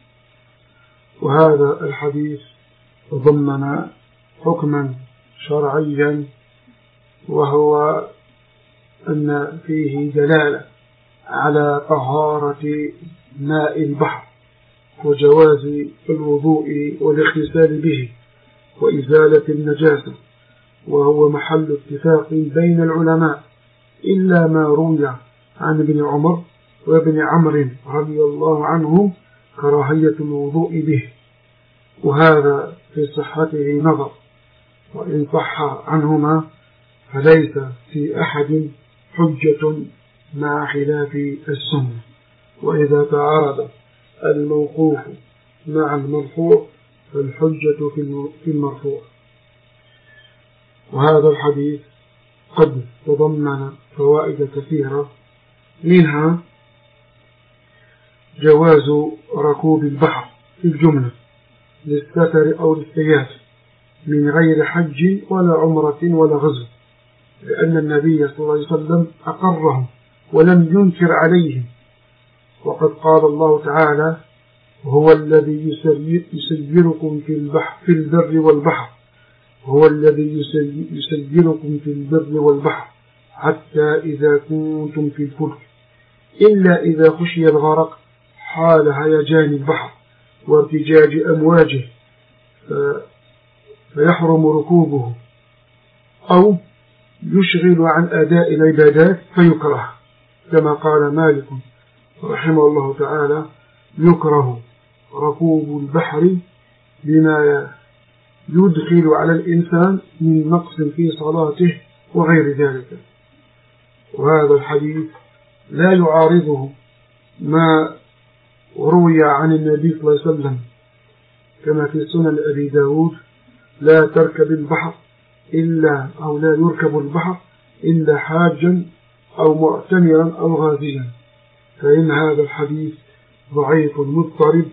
وهذا الحديث ضمن حكما شرعيا، وهو أن فيه دلالة على طهارة ماء البحر وجواز الوضوء والاغتسال به وإزالة النجاسة، وهو محل اتفاق بين العلماء إلا ما روي عن ابن عمر وابن عمرو رضي الله عنهم كراهية الوضوء به، وهذا في صحته نظر، وإن صح عنهما فليس في أحد حجة مع خلاف السنة. وإذا تعارض الموقوف مع المرفوع فالحجة في المرفوع. وهذا الحديث قد تضمن فوائد كثيرة، منها جواز ركوب البحر في الجملة للسفر أو للسياحة من غير حج ولا عمرة ولا غزو، لأن النبي صلى الله عليه وسلم أقرهم ولم ينكر عليهم. وقد قال الله تعالى هو الذي يسيركم في البحر في البر والبحر هو الذي يسيركم في البر والبحر حتى إذا كنتم في الفلك إلا إذا خشي الغرق حال هيجان البحر وارتجاج أمواجه فيحرم ركوبه أو يشغل عن أداء العبادات فيكره، كما قال مالك رحمه الله تعالى يكره ركوب البحر بما يدخل على الإنسان من نقص في صلاته وغير ذلك. وهذا الحديث لا يعارضه ما روي عن النبي صلى الله عليه وسلم كما في سنن أبي داود لا تركب البحر إلا أو لا يركب البحر إلا حاجا أو معتمرا أو غازيا، فإن هذا الحديث ضعيف مضطرب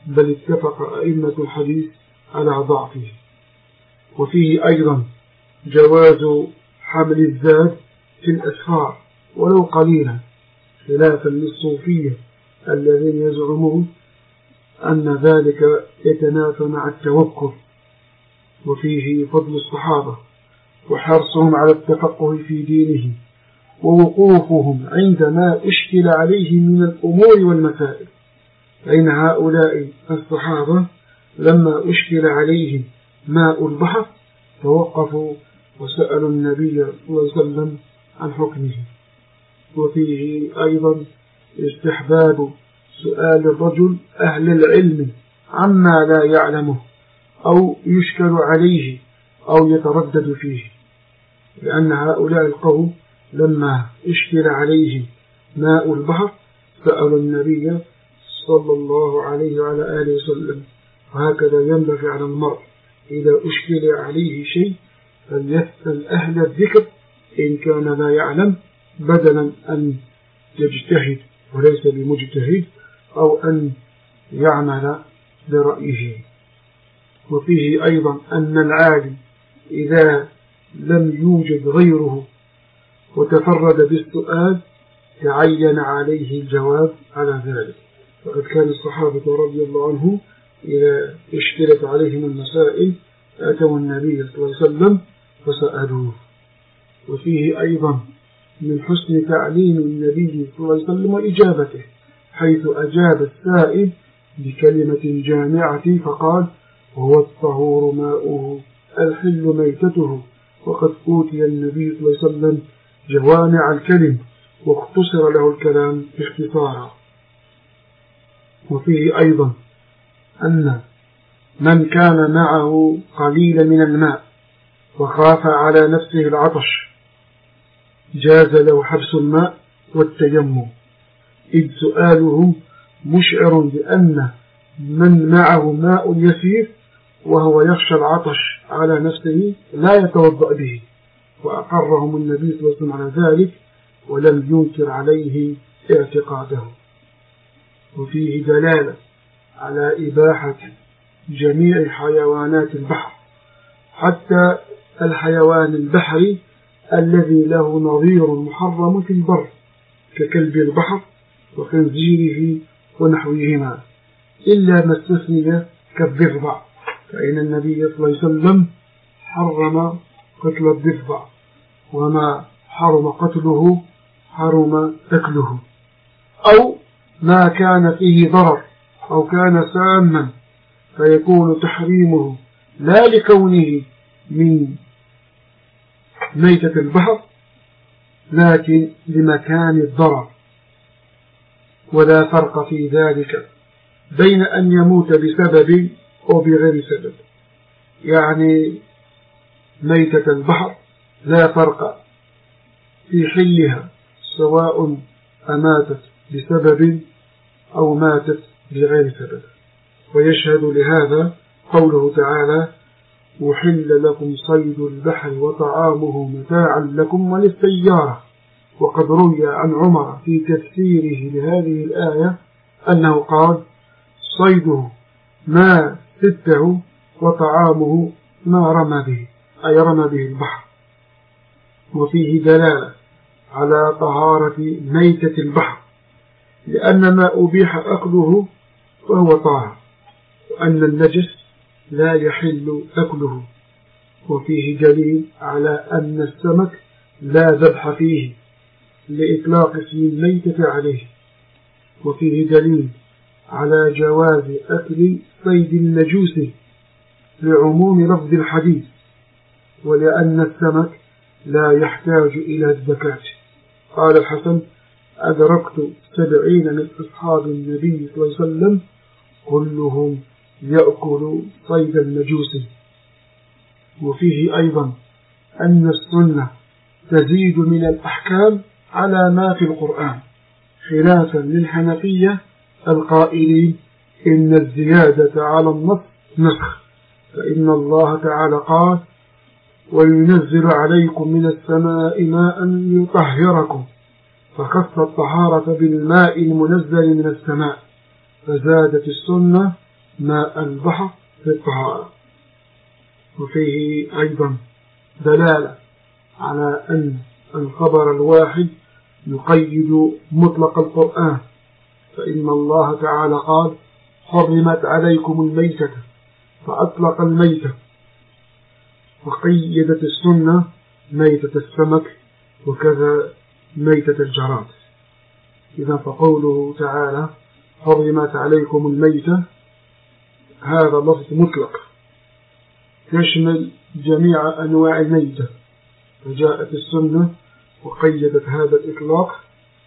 بل اتفق أئمة الحديث على ضعفه. وفيه أيضا جواز حمل الزاد في الأسفار ولو قليلا، خلافا للصوفية الذين يزعمون أن ذلك يتنافى مع التوكل. وفيه فضل الصحابة وحرصهم على التفقه في دينهم ووقوفهم عندما أشكل عليهم من الأمور والمسائل، فإن هؤلاء الصحابة لما أشكل عليهم ماء البحر توقفوا وسألوا النبي صلى الله عليه وسلم عن حكمه. وفيه أيضا استحباب سؤال الرجل أهل العلم عما لا يعلمه أو يشكل عليه أو يتردد فيه، لأن هؤلاء القوم لما اشكل عليهم ماء البحر سألوا النبي صلى الله عليه وعلى آله وسلم. وهكذا ينبغي على المرء إذا أشكل عليه شيء فليسأل أهل الذكر إن كان لا يعلم، بدلا أن يجتهد وليس بمجتهد أو أن يعمل برأيه. وفيه أيضا أن العالم إذا لم يوجد غيره وتفرد بالسؤال تعين عليه الجواب على ذلك، فقد كان الصحابة رضي الله عنهم إذا اشكلت عليهم المسائل أتوا النبي صلى الله عليه وسلم فسألوه. وفيه أيضا من حسن تعليم النبي صلى الله عليه وسلم وإجابته، حيث أجاب السائل بكلمة جامعة فقال: هو الطهور ماؤه الحل ميتته. وقد أوتي النبي صلى الله عليه وسلم جوامع الكلم واختصر له الكلام اختصارا. وفيه أيضا أن من كان معه قليل من الماء وخاف على نفسه العطش جاز له حبس الماء والتيمم، إذ سؤاله مشعر بأن من معه ماء يسير وهو يخشى العطش على نفسه لا يتوضأ به، وأقرهم النبي صلى الله عليه وسلم على ذلك ولم ينكر عليه اعتقاده. وفيه دلالة على إباحة جميع حيوانات البحر، حتى الحيوان البحري الذي له نظير محرم في البر ككلب البحر وخنزيره ونحوهما، إلا ما استثني كالضفدع، فإن النبي صلى الله عليه وسلم حرم قتل الضفدع، وما حرم قتله حرم أكله، أو ما كان فيه ضرر أو كان ساما فيكون تحريمه لا لكونه من ميتة البحر لكن لمكان الضرر. ولا فرق في ذلك بين أن يموت بسبب أو بغير سبب، يعني ميتة البحر لا فرق في حلها سواء أماتت بسبب أو ماتت بغير سبب. ويشهد لهذا قوله تعالى: وحل لكم صيد البحر وطعامه متاعا لكم وللسيارة. وقد روي عن عمر في تفسيره لهذه الآية أنه قال: صيده ما سته وطعامه ما رمى به، أي رمى به البحر. وفيه دلالة على طهارة ميتة البحر، لأن ما أبيح أكله فهو طاهر، وأن النجس لا يحل أكله. وفيه دليل على أن السمك لا ذبح فيه لإطلاق اسم الميتة عليه. وفيه دليل على جواز أكل صيد المجوس لعموم لفظ الحديث، ولأن السمك لا يحتاج إلى الزكاة. قال الحسن: أدركت سبعين من أصحاب النبي صلى الله عليه وسلم كلهم يأكل صيد المجوس. وفيه أيضا أن السنة تزيد من الأحكام على ما في القرآن، خلافا للحنفية القائلين إن الزيادة على النص نسخ، فإن الله تعالى قال: وينزل عليكم من السماء ماء ليطهركم، فخص الطهارة بالماء المنزل من السماء، فزادت السنة ماء البحر في الطهارة. وفيه أيضا دلالة على أن الخبر الواحد يقيد مطلق القرآن، فإن الله تعالى قال حرمت عليكم الميتة فأطلق الميتة، وقيدت السنة ميتة السمك وكذا ميتة الجراد. إذا فقوله تعالى حرمت عليكم الميتة هذا لفظ مطلق يشمل جميع أنواع الميتة، فجاءت السنة وقيدت هذا الإطلاق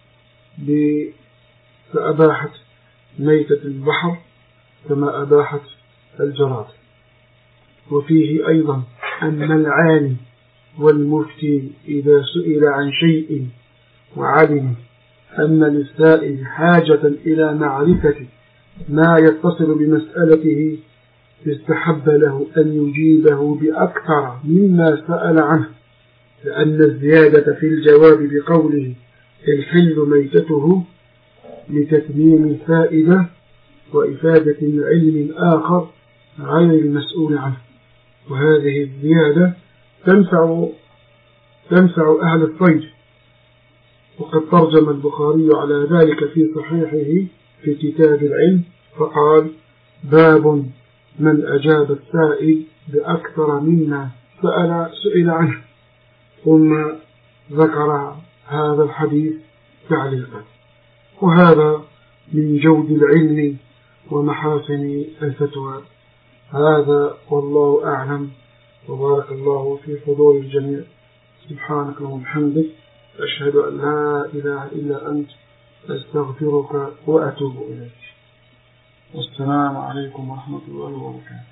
فأباحت ميتة البحر كما أباحت الجراد. وفيه أيضا أن العالم والمفتي إذا سئل عن شيء وعلم أن للسائل حاجة إلى معرفة ما يتصل بمسألته استحب له أن يجيبه بأكثر مما سأل عنه، لأن الزيادة في الجواب بقوله الحل ميتته لتتميم الفائدة وإفادة علم آخر غير المسؤول عنه، وهذه الزيادة تنفع تنفع أهل الصيد. وقد ترجم البخاري على ذلك في صحيحه في كتاب العلم فقال باب من أجاب السائل بأكثر مما سأل سئل عنه، ثم ذكر هذا الحديث تعليقا. وهذا من جود العلم ومحاسن الفتوى. هذا والله أعلم، وبارك الله في حضور الجميع. سبحانك وبحمدك أشهد أن لا إله إلا أنت أستغفرك وأتوب إليك. والسلام عليكم ورحمة الله وبركاته.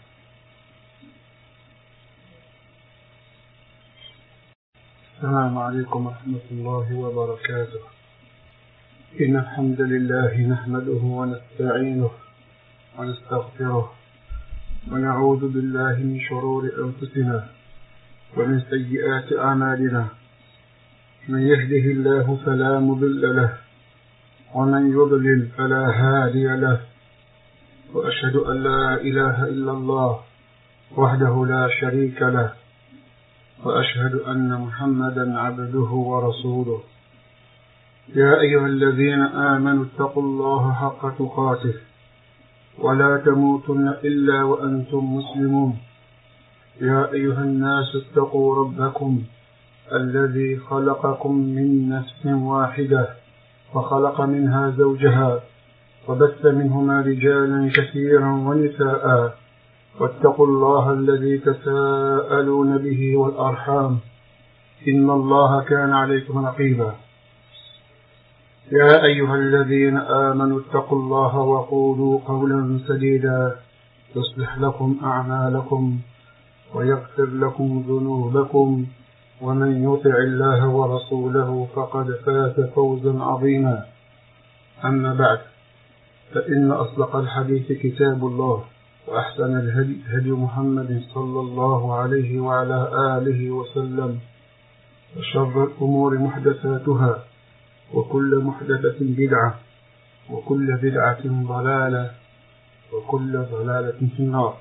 السلام عليكم ورحمة الله وبركاته. إن الحمد لله نحمده ونستعينه ونستغفره ونعوذ بالله من شرور أنفسنا ومن سيئات أعمالنا، من يهده الله فلا مضل له ومن يضلل فلا هادي له، وأشهد أن لا إله إلا الله وحده لا شريك له، وأشهد أن محمدا عبده ورسوله. يا أيها الذين آمنوا اتقوا الله حق تقاته ولا تموتن إلا وأنتم مسلمون. يا أيها الناس اتقوا ربكم الذي خلقكم من نفس واحدة وخلق منها زوجها وبث منهما رجالا كثيرا ونساء، واتقوا الله الذي تساءلون به والأرحام إن الله كان عليكم رقيبا. يا أيها الذين آمنوا اتقوا الله وقولوا قولا سديدا يصلح لكم أعمالكم ويغفر لكم ذنوبكم، ومن يطع الله ورسوله فقد فاز فوزا عظيما. أما بعد، فإن أصدق الحديث كتاب الله، وأحسن الهدي هدي محمد صلى الله عليه وعلى آله وسلم، وشر الأمور محدثاتها، وكل محدثة بدعة، وكل بدعة ضلالة، وكل ضلالة في النار.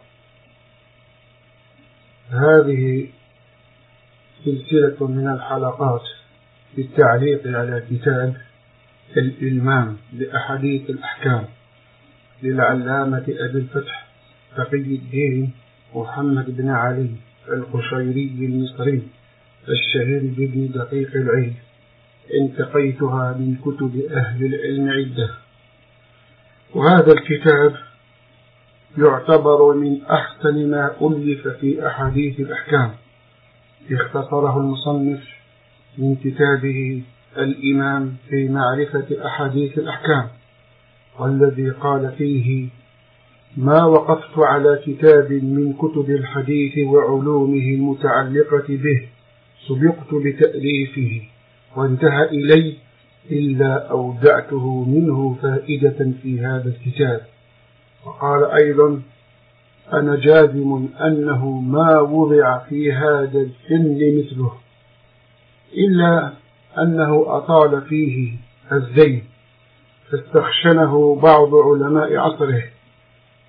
هذه سلسلة من الحلقات في التعليق على كتاب الإلمام لأحاديث الأحكام للعلامة أبي الفتح تقي الدين محمد بن علي القشيري المصري الشهير بابن دقيق العيد. انتقيتها من كتب أهل العلم عدة، وهذا الكتاب يعتبر من أحسن ما ألف في أحاديث الأحكام، اختصره المصنف من كتابه الإمام في معرفة أحاديث الأحكام، والذي قال فيه ما وقفت على كتاب من كتب الحديث وعلومه المتعلقة به سبقت بتأليفه وانتهى إلي إلا أودعته منه فائدة في هذا الكتاب. وقال أيضا أنا جازم أنه ما وضع في هذا السن مثله، إلا أنه أطال فيه الزين فاستخشنه بعض علماء عصره،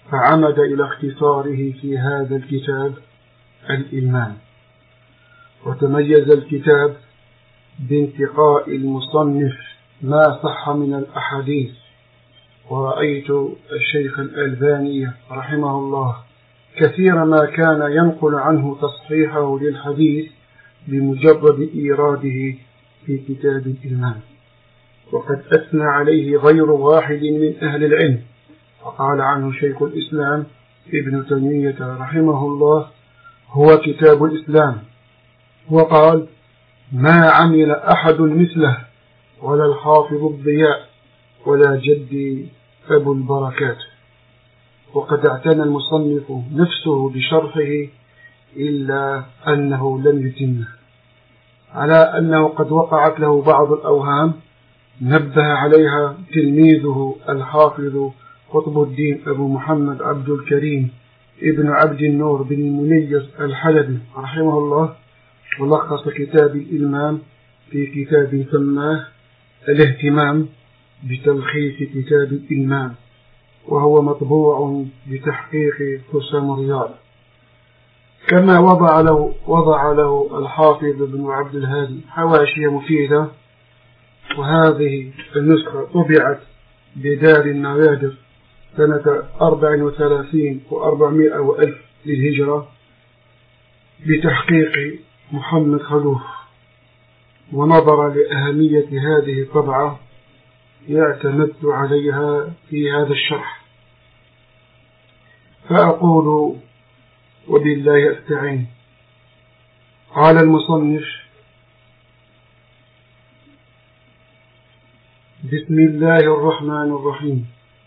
فعمد إلى اختصاره في هذا الكتاب الإلمام. وتميز الكتاب بانتقاء المصنف ما صح من الأحاديث. ورأيت الشيخ الألباني رحمه الله كثير ما كان ينقل عنه تصحيحه للحديث بمجرد إيراده في كتاب الإلمام. وقد أثنى عليه غير واحد من أهل العلم، فقال عنه شيخ الإسلام ابن تيمية رحمه الله هو كتاب الإسلام، وقال ما عمل أحد مثله ولا الحافظ الضياء ولا جدي أبو البركات. وقد اعتنى المصنف نفسه بشرحه إلا أنه لم يتمه، على أنه قد وقعت له بعض الأوهام نبه عليها تلميذه الحافظ قطب الدين أبو محمد عبد الكريم ابن عبد النور بن المنيس الحلبي رحمه الله، ولخص كتاب الإلمام في كتاب سماه الاهتمام بتلخيص كتاب الإلمام، وهو مطبوع بتحقيق حسام رياض. كما وضع له, وضع له الحافظ بن عبد الهادي حواشي مفيدة، وهذه النسخة طبعت بدار النوادر سنة أربع وثلاثين وأربعمائة وألف للهجرة بتحقيق محمد خلوف. ونظر لأهمية هذه الطبعة يعتمد عليها في هذا الشرح، فأقول وبالله أستعين. قال المصنف: بسم الله الرحمن الرحيم.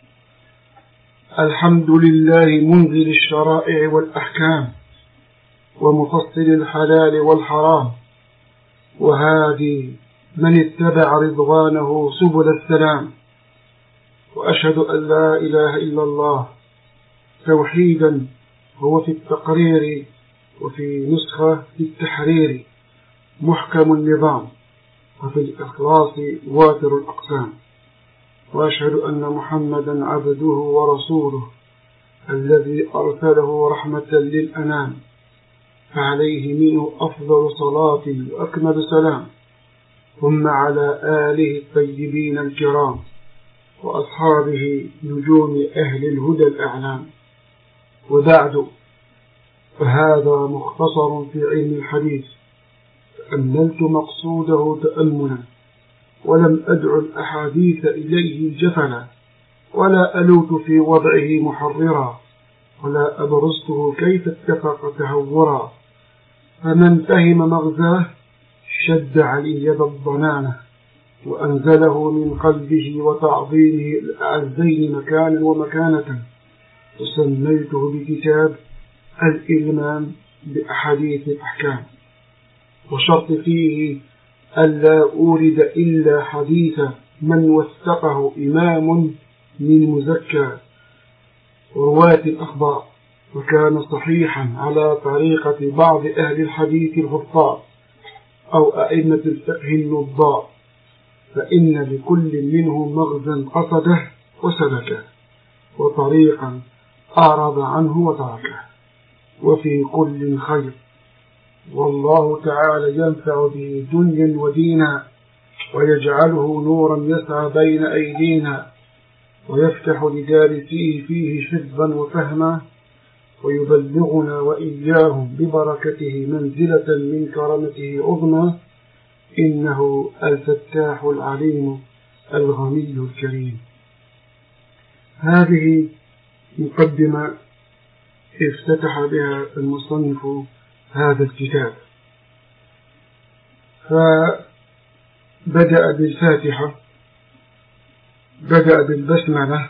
الحمد لله منزل الشرائع والأحكام ومفصل الحلال والحرام، وهادي من اتبع رضوانه سبل السلام. وأشهد أن لا إله إلا الله توحيدا هو في التقرير وفي نسخة في التحرير محكم النظام، وفي الإخلاص واتر الأقسام. وأشهد أن محمدا عبده ورسوله الذي أرسله رحمة للأنام، فعليه منه أفضل صلاة وأكمل سلام، ثم على آله الطيبين الكرام وأصحابه نجوم أهل الهدى الأعلام. وبعد، فهذا مختصر في علم الحديث، تأملت مقصوده تأملا، ولم أدع الأحاديث إليه جفلا، ولا ألوت في وضعه محررا، ولا أبرزته كيف اتفق تهورا. فمن فهم مغزاه شد عليه يد الضنانة، وأنزله من قلبه وتعظيمه الأعزين مكانا ومكانة. وسميته بكتاب الإلمام بأحاديث الأحكام. وشرط فيه ألا أورد إلا حديث من وثقه إمام من مزكى رواة الأخبار، وكان صحيحا على طريقة بعض أهل الحديث الحفاظ أو أئمة الفقه النضاء، فإن لكل منهم مغزا قصده وسلكه، وطريقا أعرض عنه وتركه، وفي كل خير. والله تعالى ينفع به دنيا ودينا، ويجعله نورا يسعى بين أيدينا، ويفتح لجالسيه فيه حفظا وفهما، ويبلغنا وإياهم ببركته منزلة من كرمته عظمى، إنه الفتاح العليم الغني الكريم. هذه مقدمة افتتح بها المصنف هذا الكتاب، فبدأ بالفاتحة، بدأ بالبسملة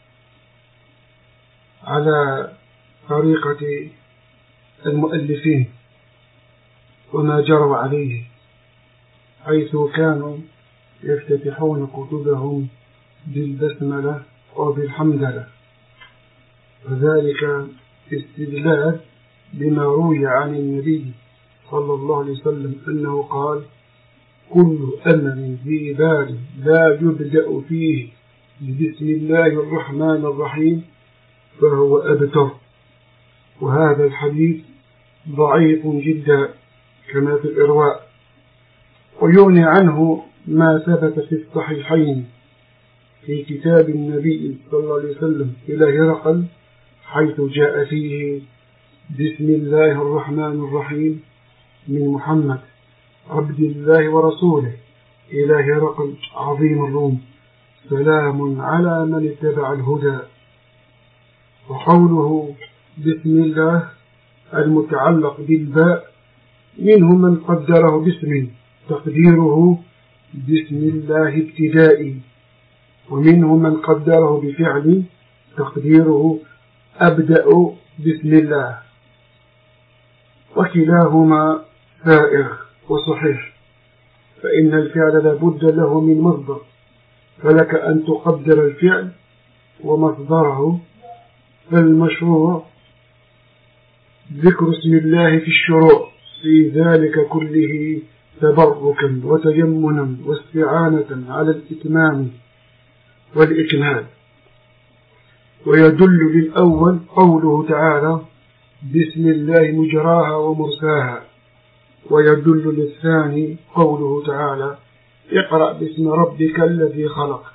على طريقة المؤلفين وما جروا عليه، حيث كانوا يفتتحون كتبهم بالبسملة وبالحمدلة، وذلك استدلال بما روي عن النبي صلى الله عليه وسلم أنه قال: كل أمر ذي بال لا يبدأ فيه بسم الله الرحمن الرحيم فهو أبتر. وهذا الحديث ضعيف جدا كما في الإرواء. ويغني عنه ما ثبت في الصحيحين في كتاب النبي صلى الله عليه وسلم إلى هرقل، حيث جاء فيه: بسم الله الرحمن الرحيم من محمد عبد الله ورسوله إلى هرقل عظيم الروم، سلام على من اتبع الهدى. وقوله بسم الله المتعلق بالباء منهم من قدره باسم تقديره بسم الله ابتدائي، ومنهم من قدره بفعل تقديره أبدأ بسم الله، وكلاهما سائغ وصحيح، فإن الفعل لابد له من مصدر، فلك أن تقدر الفعل ومصدره. فالمشروع ذكر اسم الله في الشروع في ذلك كله تبركا وتيمنا واستعانة على الإتمام والإكمال. ويدل للأول قوله تعالى: بسم الله مجراها ومرساها. ويدل للثاني قوله تعالى: اقرأ باسم ربك الذي خلق.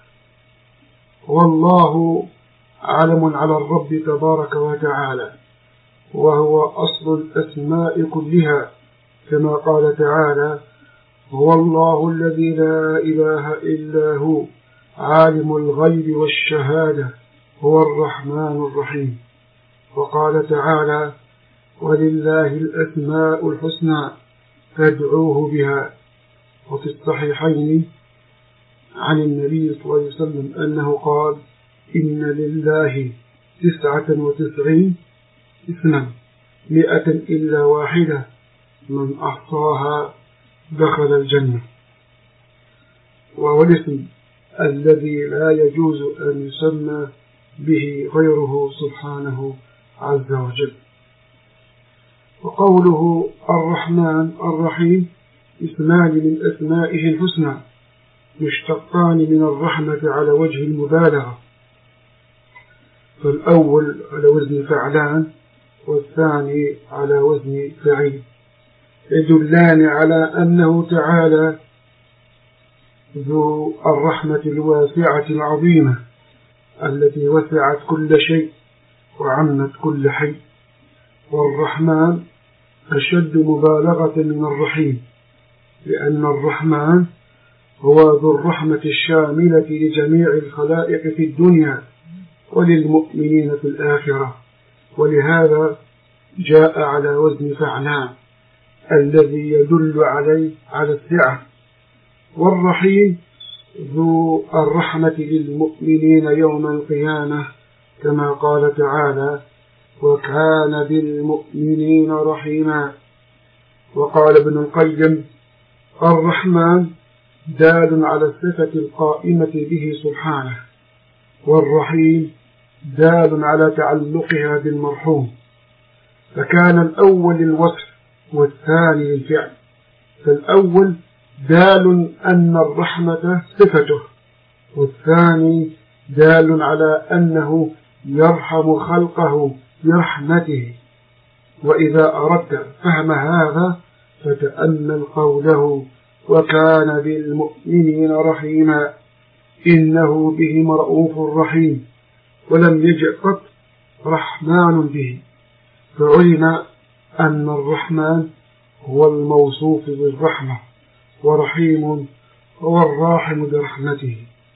والله علم على الرب تبارك وتعالى، وهو أصل الأسماء كلها، كما قال تعالى: هو الله الذي لا إله إلا هو عالم الغيب والشهادة هو الرحمن الرحيم. وقال تعالى: ولله الأسماء الحسنى فادعوه بها. وفي الصحيحين عن النبي صلى الله عليه وسلم أنه قال: إن لله تسعة وتسعين اسما مئة إلا واحدة من أحصاها دخل الجنة. وهو الاسم الذي لا يجوز أن يسمى به غيره سبحانه عز وجل. وقوله الرحمن الرحيم اسمان من أسمائه الحسنى مشتقان من الرحمة على وجه المبالغة، فالأول على وزن فعلان والثاني على وزن فعيل، يدلان على أنه تعالى ذو الرحمة الواسعة العظيمة التي وسعت كل شيء وعمت كل حي. والرحمن أشد مبالغة من الرحيم، لأن الرحمن هو ذو الرحمة الشاملة لجميع الخلائق في الدنيا وللمؤمنين في الآخرة، ولهذا جاء على وزن فعلان الذي يدل عليه على السعة. والرحيم ذو الرحمة للمؤمنين يوم القيامة، كما قال تعالى: وكان بالمؤمنين رحيما. وقال ابن القيم: الرحمن دال على الصفة القائمة به سبحانه، والرحيم دال على تعلقها بالمرحوم، فكان الأول للوصف والثاني للفعل. فالأول دال أن الرحمة صفته، والثاني دال على أنه يرحم خلقه برحمته. وإذا أردت فهم هذا فتأمل قوله: وكان بالمؤمنين رحيما، إنه بهم رؤوف رحيم، ولم يجئ قط رحمن به، فعلم أن الرحمن هو الموصوف بالرحمة، ورحيم هو الراحم برحمته.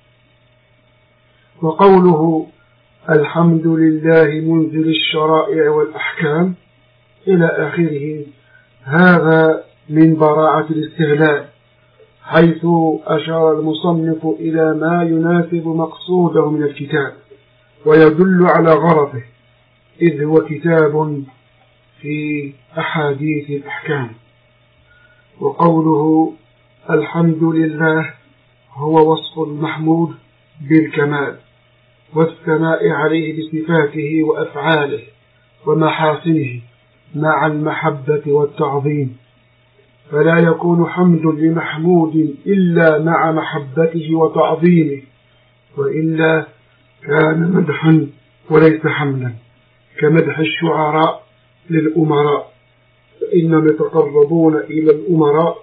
وقوله الحمد لله منزل الشرائع والأحكام إلى آخره، هذا من براعة الاستغلال، حيث أشار المصنف إلى ما يناسب مقصوده من الكتاب ويدل على غرضه، إذ هو كتاب في أحاديث الأحكام. وقوله الحمد لله هو وصف المحمود بالكمال والثناء عليه بصفاته وأفعاله ومحاسنه مع المحبة والتعظيم، فلا يكون حمد لمحمود إلا مع محبته وتعظيمه، وإلا كان مدحا وليس حملا كمدح الشعراء للأمراء، فإنهم يتقربون إلى الأمراء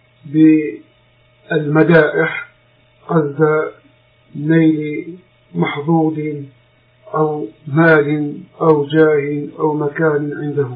بالمدائح قصد نيل محظوظ أو مال أو جاه أو مكان عنده.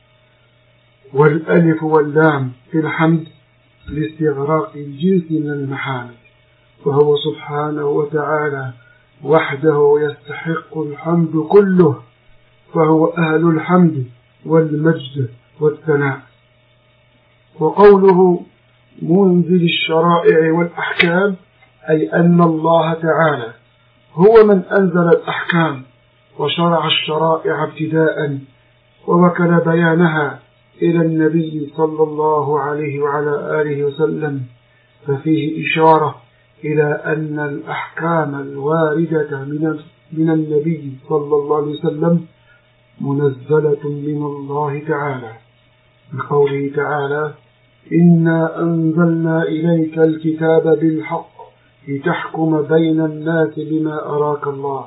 والألف واللام في الحمد لاستغراق الجنس من المحامد، وهو سبحانه وتعالى وحده يستحق الحمد كله، فهو أهل الحمد والمجد والثناء. وقوله منزل الشرائع والأحكام أي أن الله تعالى هو من أنزل الأحكام وشرع الشرائع ابتداء، ووكل بيانها إلى النبي صلى الله عليه وعلى آله وسلم، ففيه إشارة إلى أن الأحكام الواردة من النبي صلى الله عليه وسلم منزلة من الله تعالى، بقوله تعالى: إنا أنزلنا إليك الكتاب بالحق لتحكم بين الناس بما أراك الله.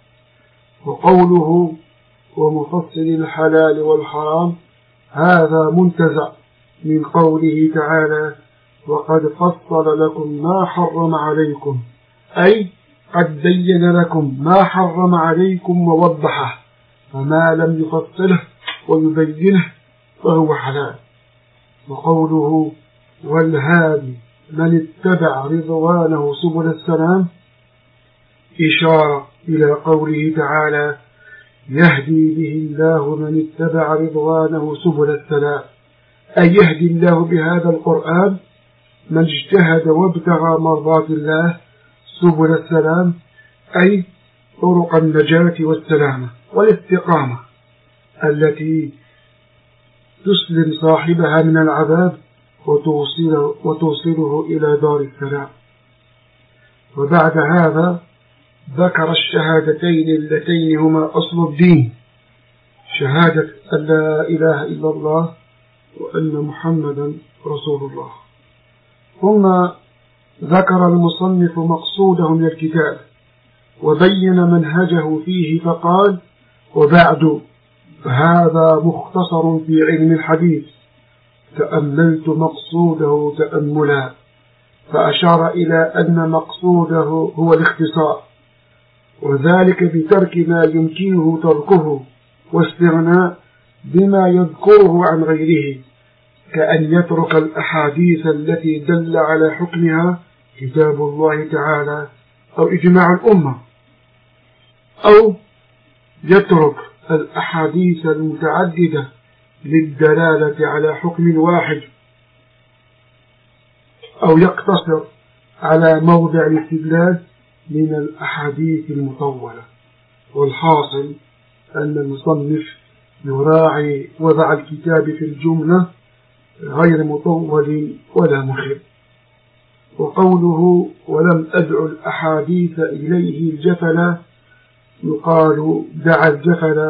وقوله ومفصل الحلال والحرام هذا منتزع من قوله تعالى: وقد فصل لكم ما حرم عليكم، أي قد بين لكم ما حرم عليكم ووضحه، فما لم يفصله ويبينه فهو حلال. وقوله والهادي من اتبع رضوانه سبل السلام إشارة إلى قوله تعالى: يهدي به الله من اتبع رضوانه سبل السلام، أي يهدي الله بهذا القرآن من اجتهد وابتغى مرضات الله سبل السلام، أي طرق النجاة والسلامة والاستقامة التي تسلم صاحبها من العذاب وتوصله, وتوصله إلى دار السلام. وبعد هذا ذكر الشهادتين اللتين هما أصل الدين، شهادة أن لا إله إلا الله وأن محمدا رسول الله. ثم ذكر المصنف مقصوده من الكتاب وبين منهجه فيه فقال: وبعد هذا مختصر في علم الحديث، تأملت مقصوده تأملا، فأشار إلى أن مقصوده هو الاختصار، وذلك بترك ما يمكنه تركه واستغناء بما يذكره عن غيره، كأن يترك الأحاديث التي دل على حكمها كتاب الله تعالى أو إجماع الأمة، أو يترك الأحاديث المتعددة للدلالة على حكم واحد، أو يقتصر على موضع الاستدلال من الأحاديث المطولة. والحاصل أن المصنف يراعي وضع الكتاب في الجملة غير مطول ولا مخل. وقوله ولم أدع الأحاديث إليه الجفل، يقال دعا الجفل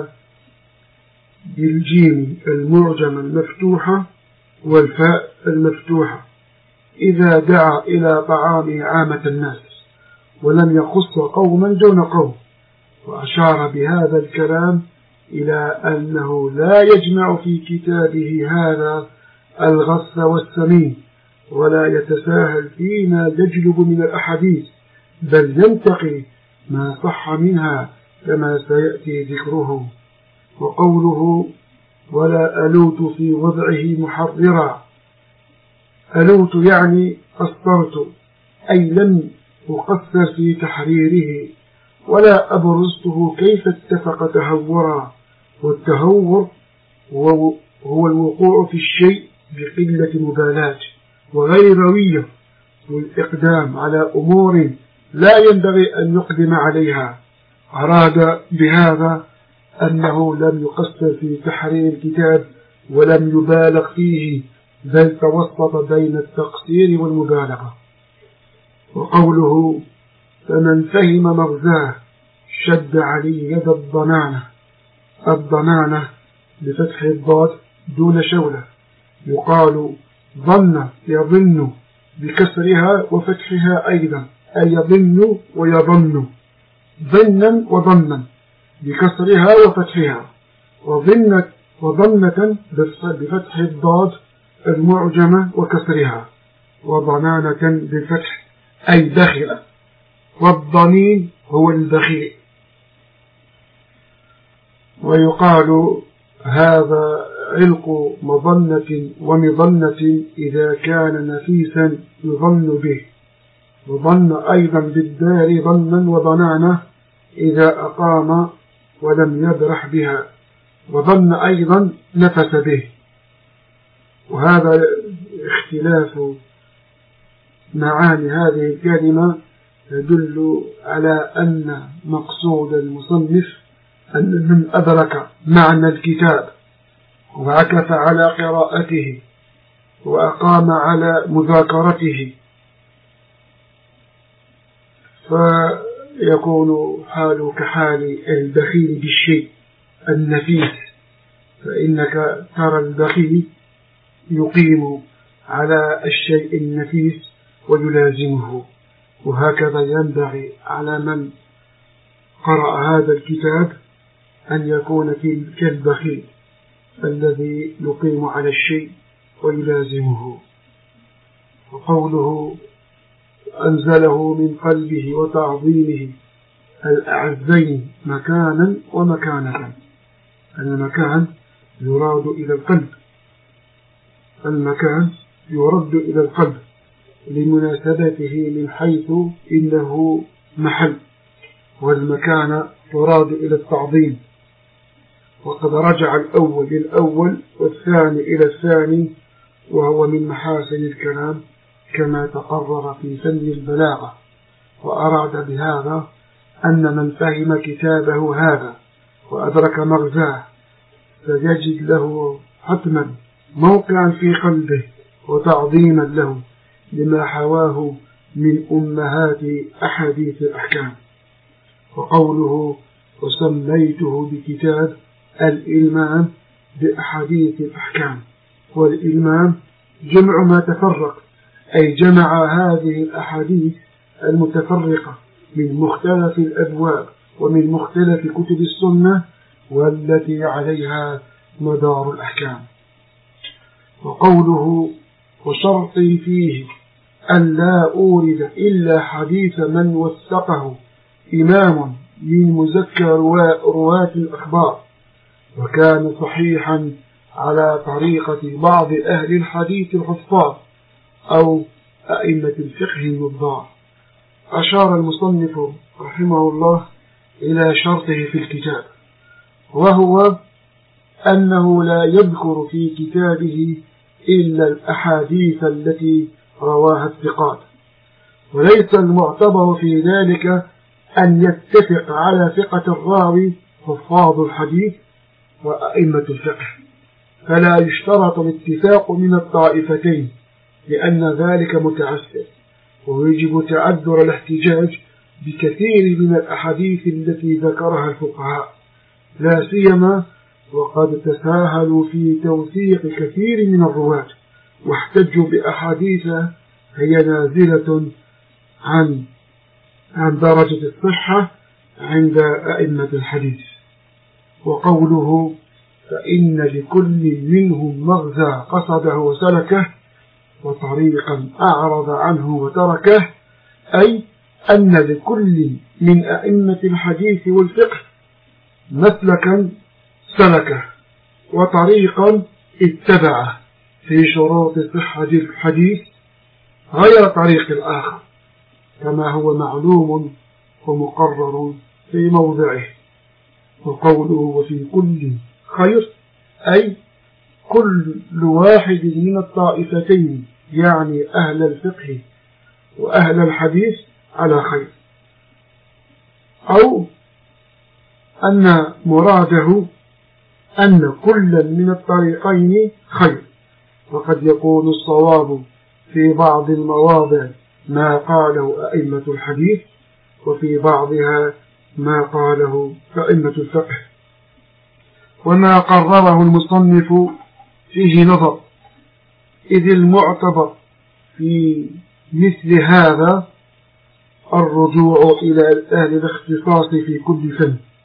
بالجيم المعجم المفتوحة والفاء المفتوحة إذا دعا إلى طعام عامة الناس ولم يخص قوما دون قوم، وأشار بهذا الكلام إلى أنه لا يجمع في كتابه هذا الغث والسمين، ولا يتساهل فيما يجلب من الأحاديث، بل ينتقي ما صح منها كما سيأتي ذكره. وقوله ولا ألوت في وضعه محررا، ألوت يعني قصرت، أي لم أقصر في تحريره، ولا أبرزته كيف اتفق تهورا. والتهور هو الوقوع في الشيء بقلة مبالاة وغير روية، والإقدام على أمور لا ينبغي أن يقدم عليها. أراد بهذا أنه لم يقصر في تحرير الكتاب ولم يبالغ فيه، بل توسط بين التقصير والمبالغة. وقوله فمن فهم مغزاه شد عليه يد الضنانة، الضنانة بفتح الضاد دون شولة، يقال ظن يظن بكسرها وفتحها أيضا، أي يظن ويظن ظنا وظنا، بكسرها وفتحها، وضمة وضمة بفتح الضاد المعجمة وكسرها، وضنانة بالفتح أي داخلة، والضنين هو البخيل. ويقال هذا علق مظنة ومظنة إذا كان نفيسا يظن به، وظن أيضا بالدار ظنا وضنانة إذا أقام ولم يبرح بها، وظن أيضا نفس به. وهذا اختلاف معاني هذه الكلمة يدل على أن مقصود المصنف أن من أدرك معنى الكتاب وعكف على قراءته وأقام على مذاكرته فيكون حاله كحال البخيل بالشيء النفيس، فإنك ترى البخيل يقيم على الشيء النفيس ويلازمه. وهكذا ينبغي على من قرأ هذا الكتاب أن يكون كالبخيل الذي يقيم على الشيء ويلازمه. وقوله أنزله من قلبه وتعظيمه الأعزين مكانا ومكانة، المكان يراد إلى القلب، المكان يرد إلى القلب لمناسبته من حيث إنه محل، والمكان يراد إلى التعظيم. وقد رجع الأول للأول والثاني إلى الثاني، وهو من محاسن الكلام كما تقرر في فن البلاغة. وأراد بهذا أن من فهم كتابه هذا وأدرك مغزاه سيجد له حتما موقعا في قلبه وتعظيما له لما حواه من أمهات أحاديث الأحكام. وقوله وسميته بكتاب الإلمام بأحاديث الأحكام، والإلمام جمع ما تفرق، أي جمع هذه الأحاديث المتفرقة من مختلف الأبواب ومن مختلف كتب السنة والتي عليها مدار الأحكام. وقوله وشرطي فيه أن لا أورد إلا حديث من وثقه إمام من مزكى رواة الأخبار، وكان صحيحا على طريقة بعض أهل الحديث الحفاظ أو أئمة الفقه النظار. أشار المصنف رحمه الله إلى شرطه في الكتاب، وهو أنه لا يذكر في كتابه إلا الأحاديث التي رواها الثقات، وليس المعتبر في ذلك أن يتفق على ثقة الراوي حفاظ الحديث وأئمة الفقه، فلا يشترط الاتفاق من الطائفتين لأن ذلك متعسر، ويجب تعذر الاحتجاج بكثير من الأحاديث التي ذكرها الفقهاء، لا سيما وقد تساهلوا في توثيق كثير من الرواة واحتجوا بأحاديث هي نازلة عن عن درجة الصحة عند أئمة الحديث. وقوله فإن لكل منهم مغزى قصده وسلكه وطريقا أعرض عنه وتركه، أي أن لكل من أئمة الحديث والفقه مسلكا سلكه وطريقا اتبعه في شروط صحة الحديث غير طريق الآخر، كما هو معلوم ومقرر في موضعه. وقوله وفي كل خير، أي كل واحد من الطائفتين يعني أهل الفقه وأهل الحديث على خير، أو أن مراده أن كل من الطريقين خير، وقد يكون الصواب في بعض المواضع ما قاله أئمة الحديث وفي بعضها ما قاله أئمة الفقه. وما قرره المصنف فيه نظر، إذ المعتبر في مثل هذا الرجوع إلى أهل الاختصاص في كل فن،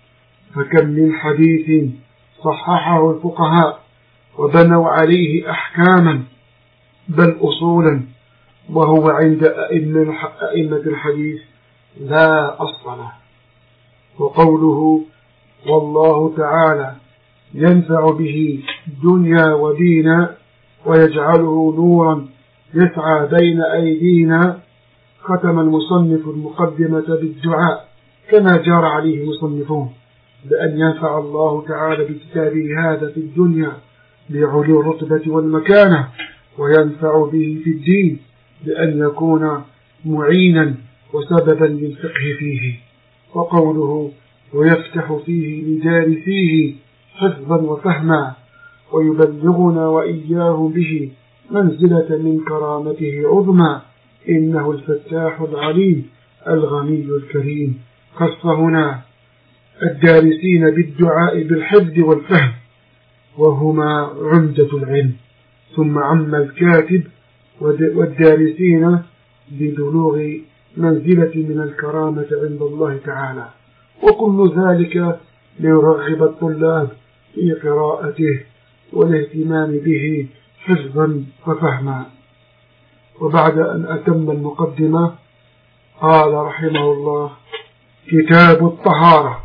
فكم من حديث صححه الفقهاء وبنوا عليه أحكاما بل أصولا، وهو عند أئمة الحديث لا أصل له. وقوله والله تعالى ينفع به دنيا ودينا ويجعله نورا يسعى بين أيدينا، ختم المصنف المقدمة بالدعاء كما جار عليه المصنفون بأن ينفع الله تعالى بكتابه هذا في الدنيا بعلو الرتبة والمكانة، وينفع به في الدين بأن يكون معينا وسببا للفقه فيه. وقوله ويفتح فيه لدارسيه حفظا وفهما ويبلغنا وإياه به منزلة من كرامته عظمى، إنه الفتاح العليم الغني الكريم. خص هنا الدارسين بالدعاء بالحفظ والفهم وهما عمدة العلم، ثم عم الكاتب والدارسين ببلوغ منزلة من الكرامة عند الله تعالى، وكل ذلك ليرغب الطلاب في قراءته والاهتمام به حفظا وفهما. وبعد أن أتم المقدمة قال رحمه الله كتاب الطهارة،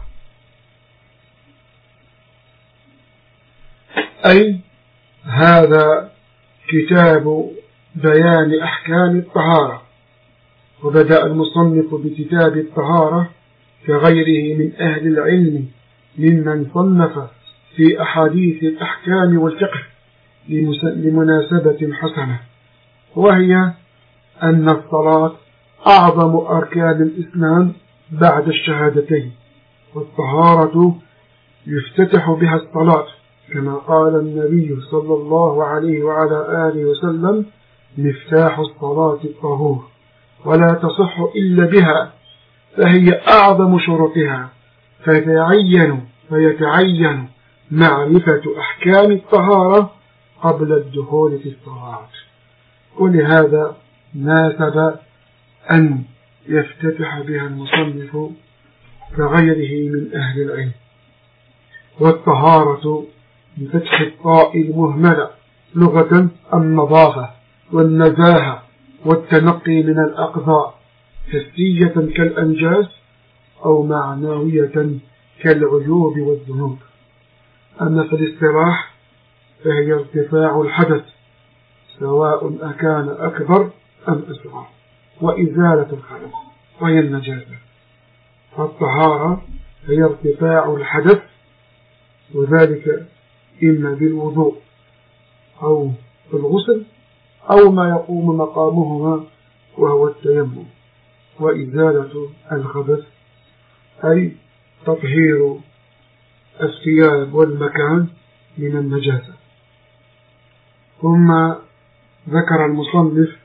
أي هذا كتاب بيان أحكام الطهارة. وبدأ المصنف بكتاب الطهارة كغيره من أهل العلم ممن صنف في أحاديث الأحكام والفقه لمناسبة حسنة، وهي أن الصلاة أعظم أركان الإسلام بعد الشهادتين، والطهارة يفتتح بها الصلاة كما قال النبي صلى الله عليه وعلى آله وسلم مفتاح الصلاة الطهور، ولا تصح إلا بها، فهي أعظم شروطها، فيتعين فيتعين معرفة أحكام الطهارة قبل الدخول في الصلاة. ولهذا ناسب أن يفتتح بها المصنف كغيره من أهل العلم. والطهارة بفتح الطاء المهملة لغة النظافة والنزاهة والتنقي من الأقذار، حسية كالأنجاس أو معنوية كالعيوب والذنوب. أما في الاصطلاح فهي ارتفاع الحدث سواء أكان أكبر أم أصغر، وإزالة الخبث وهي النجاسة. فالطهارة هي ارتفاع الحدث، وذلك إما بالوضوء أو بالغسل أو ما يقوم مقامهما وهو التيمم، وإزالة الخبث أي تطهير الثياب والمكان من النجاسة. ثم ذكر المصنف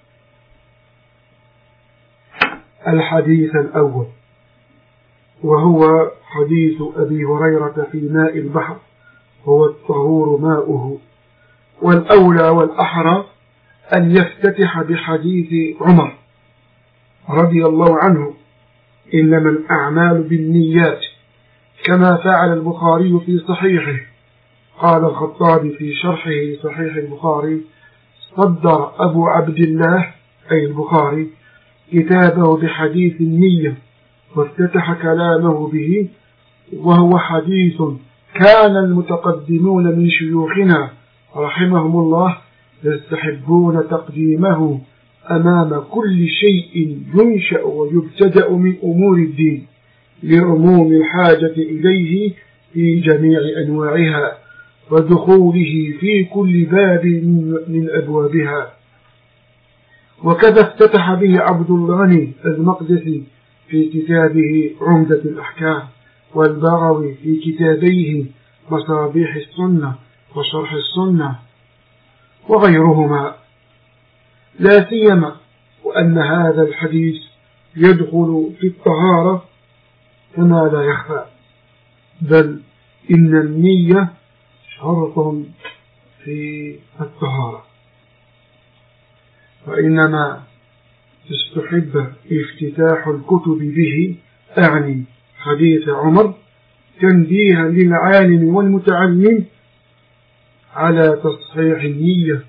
الحديث الأول، وهو حديث أبي هريرة في ماء البحر هو الطهور ماؤه. والأولى والأحرى أن يفتتح بحديث عمر رضي الله عنه إنما الأعمال بالنيات، كما فعل البخاري في صحيحه. قال الخطابي في شرحه صحيح البخاري صدر أبو عبد الله أي البخاري كتابه بحديث النية وافتتح كلامه به، وهو حديث كان المتقدمون من شيوخنا رحمهم الله يستحبون تقديمه أمام كل شيء ينشأ ويبتدأ من أمور الدين لعموم الحاجة إليه في جميع أنواعها ودخوله في كل باب من أبوابها. وكذا افتتح به عبد الغني المقدسي في كتابه عمدة الأحكام، والبغوي في كتابيه مصابيح السنة وشرح السنة وغيرهما، لا سيما وأن هذا الحديث يدخل في الطهارة كما لا يخفى، بل إن النية شرط في الطهارة. وإنما استحب افتتاح الكتب به، أعني حديث عمر، تنبيها للعالم والمتعلم على تصحيح النية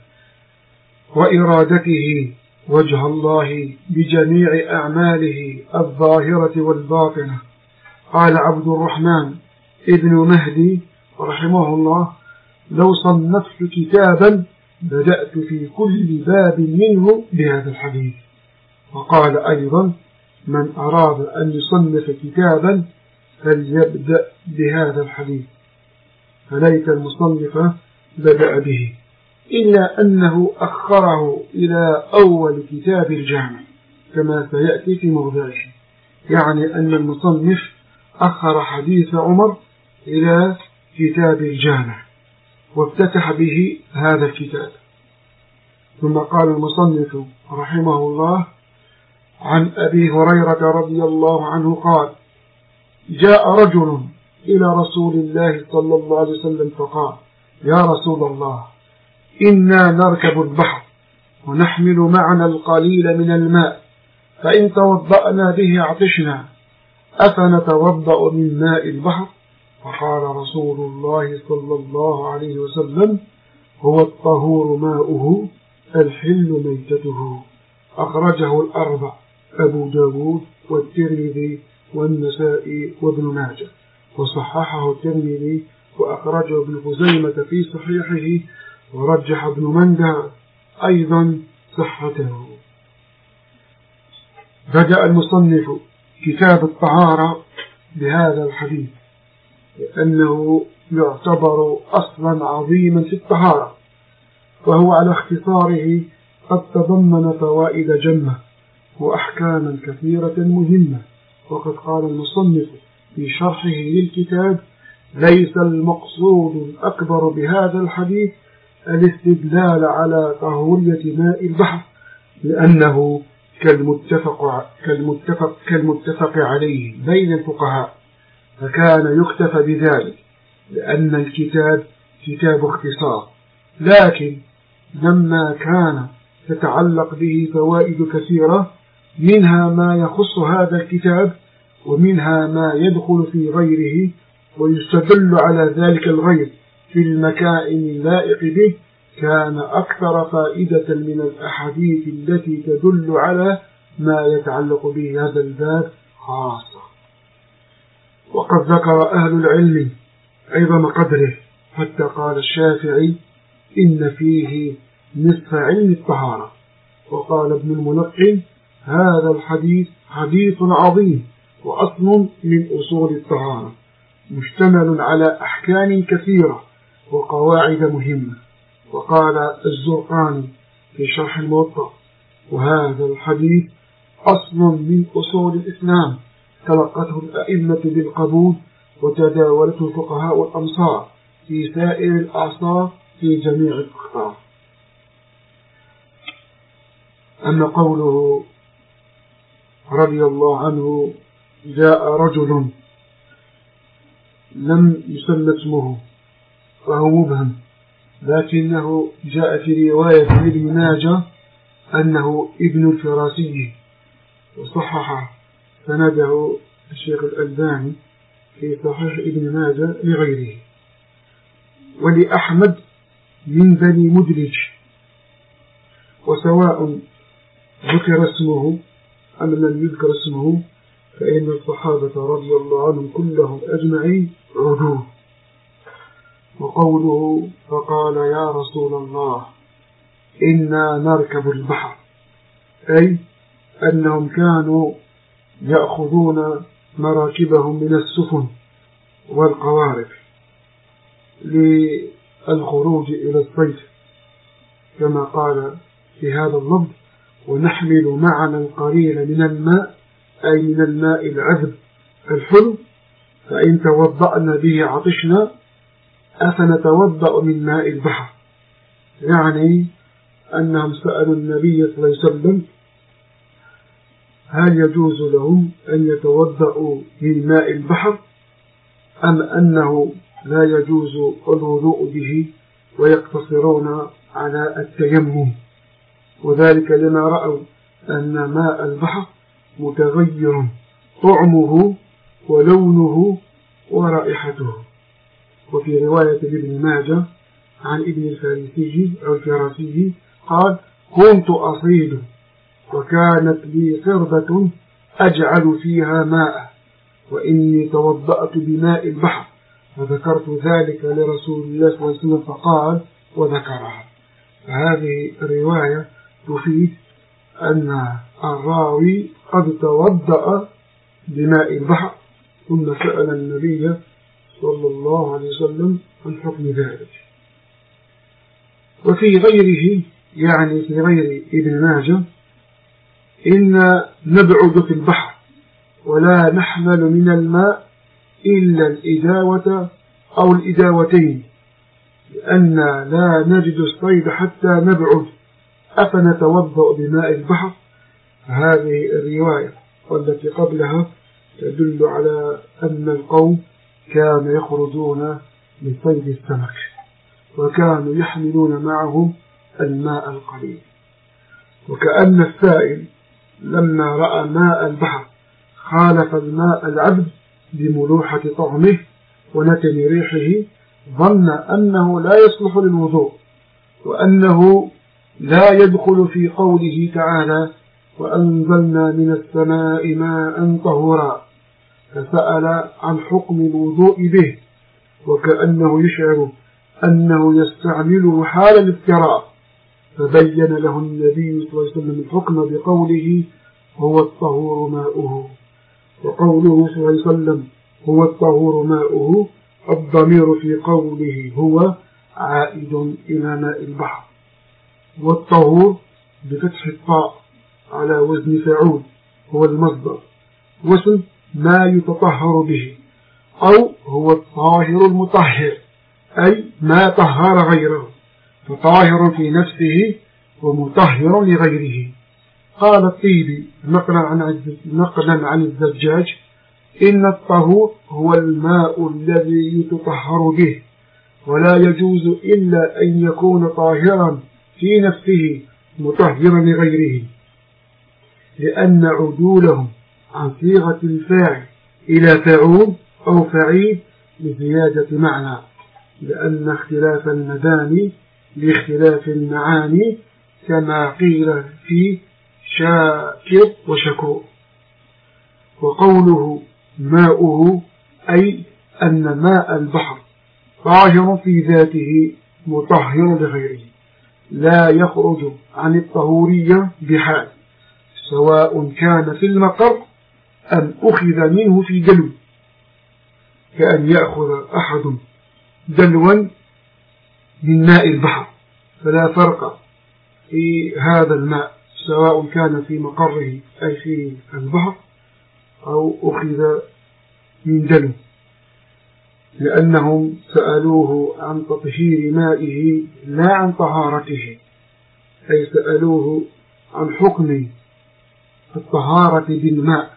وإرادته وجه الله بجميع أعماله الظاهرة والباطنة. قال عبد الرحمن ابن مهدي رحمه الله: لو صنفت كتابا بدأت في كل باب منه بهذا الحديث. وقال أيضا: من أراد أن يصنف كتابا فليبدأ بهذا الحديث، فليت المصنف بدأ به، إلا أنه أخره إلى أول كتاب الجامع كما سيأتي في موضعه، يعني أن المصنف أخر حديث عمر إلى كتاب الجامع وافتتح به هذا الكتاب. ثم قال المصنف رحمه الله: عن أبي هريرة رضي الله عنه قال: جاء رجل إلى رسول الله صلى الله عليه وسلم فقال: يا رسول الله، إنا نركب البحر ونحمل معنا القليل من الماء، فإن توضأنا به عطشنا، أفنتوضأ من ماء البحر؟ فقال رسول الله صلى الله عليه وسلم: هو الطهور ماؤه الحل ميتته. أخرجه الأربع: أبو داود والترمذي والنسائي وابن ماجه، وصححه الترمذي وأخرجه ابن خزيمة في صحيحه، ورجح ابن مندى أيضا صحته. بدأ المصنف كتاب الطهارة بهذا الحديث لأنه يعتبر أصلا عظيما في الطهارة، وهو على اختصاره قد تضمن فوائد جمة وأحكاما كثيرة مهمة. وقد قال المصنف في شرحه للكتاب: ليس المقصود الأكبر بهذا الحديث الاستدلال على طهورية ماء البحر، لأنه كالمتفق, كالمتفق, كالمتفق عليه بين الفقهاء، فكان يكتفى بذلك لأن الكتاب كتاب اختصار. لكن لما كان تتعلق به فوائد كثيرة، منها ما يخص هذا الكتاب ومنها ما يدخل في غيره ويستدل على ذلك الغير في المكائن اللائق به، كان أكثر فائدة من الأحاديث التي تدل على ما يتعلق به هذا الباب خاصة. وقد ذكر أهل العلم عظم قدره، حتى قال الشافعي: إن فيه نصف علم الطهارة. وقال ابن الملقن: هذا الحديث حديث عظيم وأصل من أصول الطهارة، مشتمل على أحكام كثيرة وقواعد مهمة. وقال الزرقاني في شرح الموطأ: وهذا الحديث أصل من أصول الإسلام، تلقته الأئمة بالقبول وتداولته الفقهاء الأمصار في سائر الأعصار في جميع الأخطار. أما قوله رضي الله عنه: جاء رجل، لم يسمى اسمه فهو مبهم، لكنه جاء في رواية ابن ماجه أنه ابن الفراسي، وصحح سنده الشيخ الألباني في صحيح ابن ماجه لغيره. ولأحمد من بني مدلج، وسواء ذكر اسمه أم لم يذكر اسمه فإن الصحابة رضي الله عنهم كلهم أجمعين عدول. وقوله: فقال يا رسول الله إنا نركب البحر، أي أنهم كانوا يأخذون مراكبهم من السفن والقوارب للخروج إلى الصيد، كما قال في هذا اللفظ: ونحمل معنا القليل من الماء، أي من الماء العذب الحلو، فإن توضأنا به عطشنا، أفنتوضأ من ماء البحر. يعني أنهم سألوا النبي صلى الله عليه وسلم: هل يجوز لهم أن يتوضأوا من ماء البحر، أم أنه لا يجوز الوضوء به ويقتصرون على التيمم؟ وذلك لما رأوا أن ماء البحر متغير طعمه ولونه ورائحته. وفي رواية ابن ماجه عن ابن الفارسي أو الفراسي قال: كنت أصيد وكانت لي قربة أجعل فيها ماء وإني توضأت بماء البحر فذكرت ذلك لرسول الله صلى الله عليه وسلم فقال وذكرها. فهذه الرواية تفيد أن الراوي قد توضأ بماء البحر ثم سأل النبي صلى الله عليه وسلم عن حكم ذلك. وفي غيره يعني في غير ابن ماجه: إن نبعد في البحر ولا نحمل من الماء إلا الإداوة أو الإداوتين لأن لا نجد الصيد حتى نبعد أفنتوضأ بماء البحر. هذه الرواية والتي قبلها تدل على أن القوم كانوا يخرجون لصيد السمك وكانوا يحملون معهم الماء القليل، وكأن السائل لما رأى ماء البحر خالف الماء العذب بملوحة طعمه ونتن ريحه ظن أنه لا يصلح للوضوء وأنه لا يدخل في قوله تعالى: وأنزلنا من السماء ماء طهورا، فسأل عن حكم الوضوء به وكأنه يشعر أنه يستعمله حال الافتراء، فبين له النبي صلى الله عليه وسلم الحكم بقوله: هو الطهور ماؤه. وقوله صلى الله عليه وسلم هو الطهور ماؤه الضمير في قوله هو عائد إلى ماء البحر. والطهور بفتح الطاء على وزن فعول هو المصدر، واسم ما يتطهر به، أو هو الطاهر المطهر أي ما طهر غيره، فطاهر في نفسه ومطهر لغيره. قال الطيبي نقلا عن نقلا عن الزجاج: إن الطهور هو الماء الذي يتطهر به، ولا يجوز إلا أن يكون طاهرا في نفسه مطهرا لغيره، لأن عدولهم عن صيغة الفاعل إلى فعول أو فعيل لزيادة معنى، لأن اختلاف المباني لاختلاف المعاني كما قيل في شاكر وشكور. وقوله ماؤه أي أن ماء البحر طاهر في ذاته مطهر لغيره، لا يخرج عن الطهورية بحال، سواء كان في المقر أم أخذ منه في دلو، كأن يأخذ أحد دلوا من ماء البحر، فلا فرق في هذا الماء سواء كان في مقره أي في البحر أو أخذ من دلو، لأنهم سألوه عن تطهير مائه لا عن طهارته، أي سألوه عن حكم الطهارة بالماء.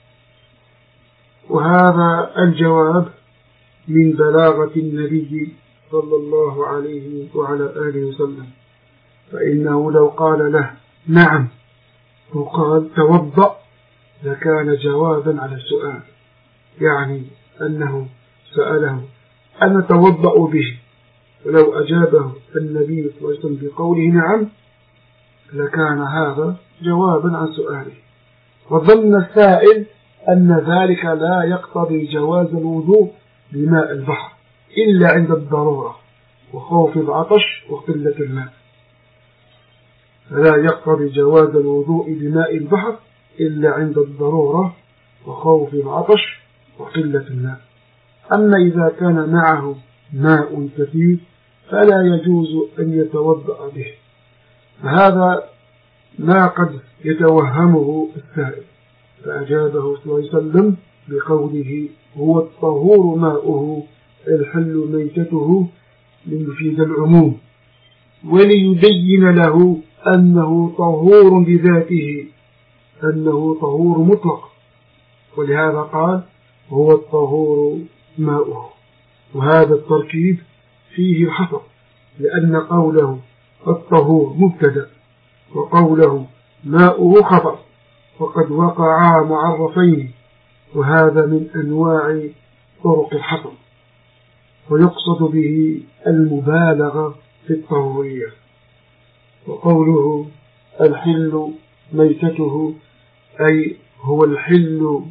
وهذا الجواب من بلاغة النبي صلى الله عليه وعلى آله وسلم، فإنه لو قال له نعم وقال توضأ لكان جوابا على السؤال، يعني أنه سأله أنا توضأ به، ولو أجابه النبي صلى الله عليه وسلم بقوله نعم لكان هذا جوابا عن سؤاله. وظن السائل أن ذلك لا يقتضي جواز الوضوء بماء البحر إلا عند الضرورة وخوف العطش وقلة الماء، فلا يقتضي جواز الوضوء بماء البحر إلا عند الضرورة وخوف العطش وقلة الماء. أما إذا كان معه ماء كثير فلا يجوز أن يتوضأ به، فهذا ما قد يتوهمه السائل، فأجابه صلى الله عليه وسلم بقوله هو الطهور ماؤه الحل ميتته ليفيد العموم، وليبين له أنه طهور بذاته، أنه طهور مطلق، ولهذا قال هو الطهور ماؤه. وهذا التركيب فيه الحصر، لأن قوله الطهور مبتدأ وقوله ماؤه خبر، وقد وقعا معرفين، وهذا من أنواع طرق الحصر، ويقصد به المبالغة في الطهورية. وقوله الحل ميتته أي هو الحل،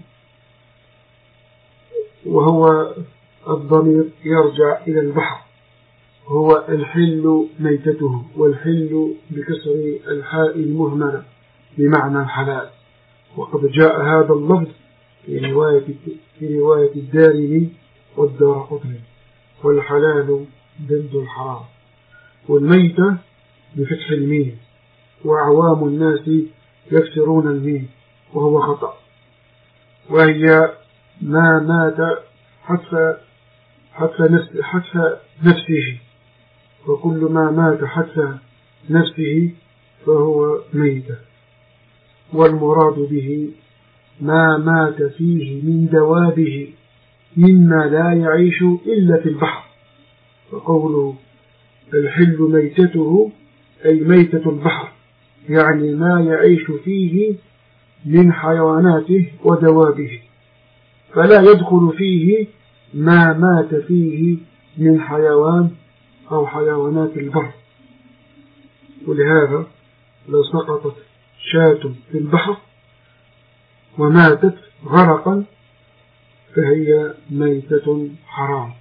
وهو الضمير يرجع إلى البحر، هو الحل ميتته، والحل بكسر الحاء المهملة بمعنى الحلال. وقد جاء هذا اللفظ في رواية, في رواية الدارمي والدارقطني، والحلال ضد الحرام. والميتة بفتح الميم، وأعوام الناس يكسرون الميم وهو خطأ، وهي ما مات حتى حتى نفس حتى نفسه، وكل ما مات حتى نفسه فهو ميتة. والمراد به ما مات فيه من دوابه مما لا يعيش إلا في البحر. فقوله الحل ميتته أي ميتة البحر، يعني ما يعيش فيه من حيواناته ودوابه، فلا يدخل فيه ما مات فيه من حيوان أو حيوانات البحر. ولهذا لو سقطت شاة في البحر وماتت غرقا فهي ميتة حرام،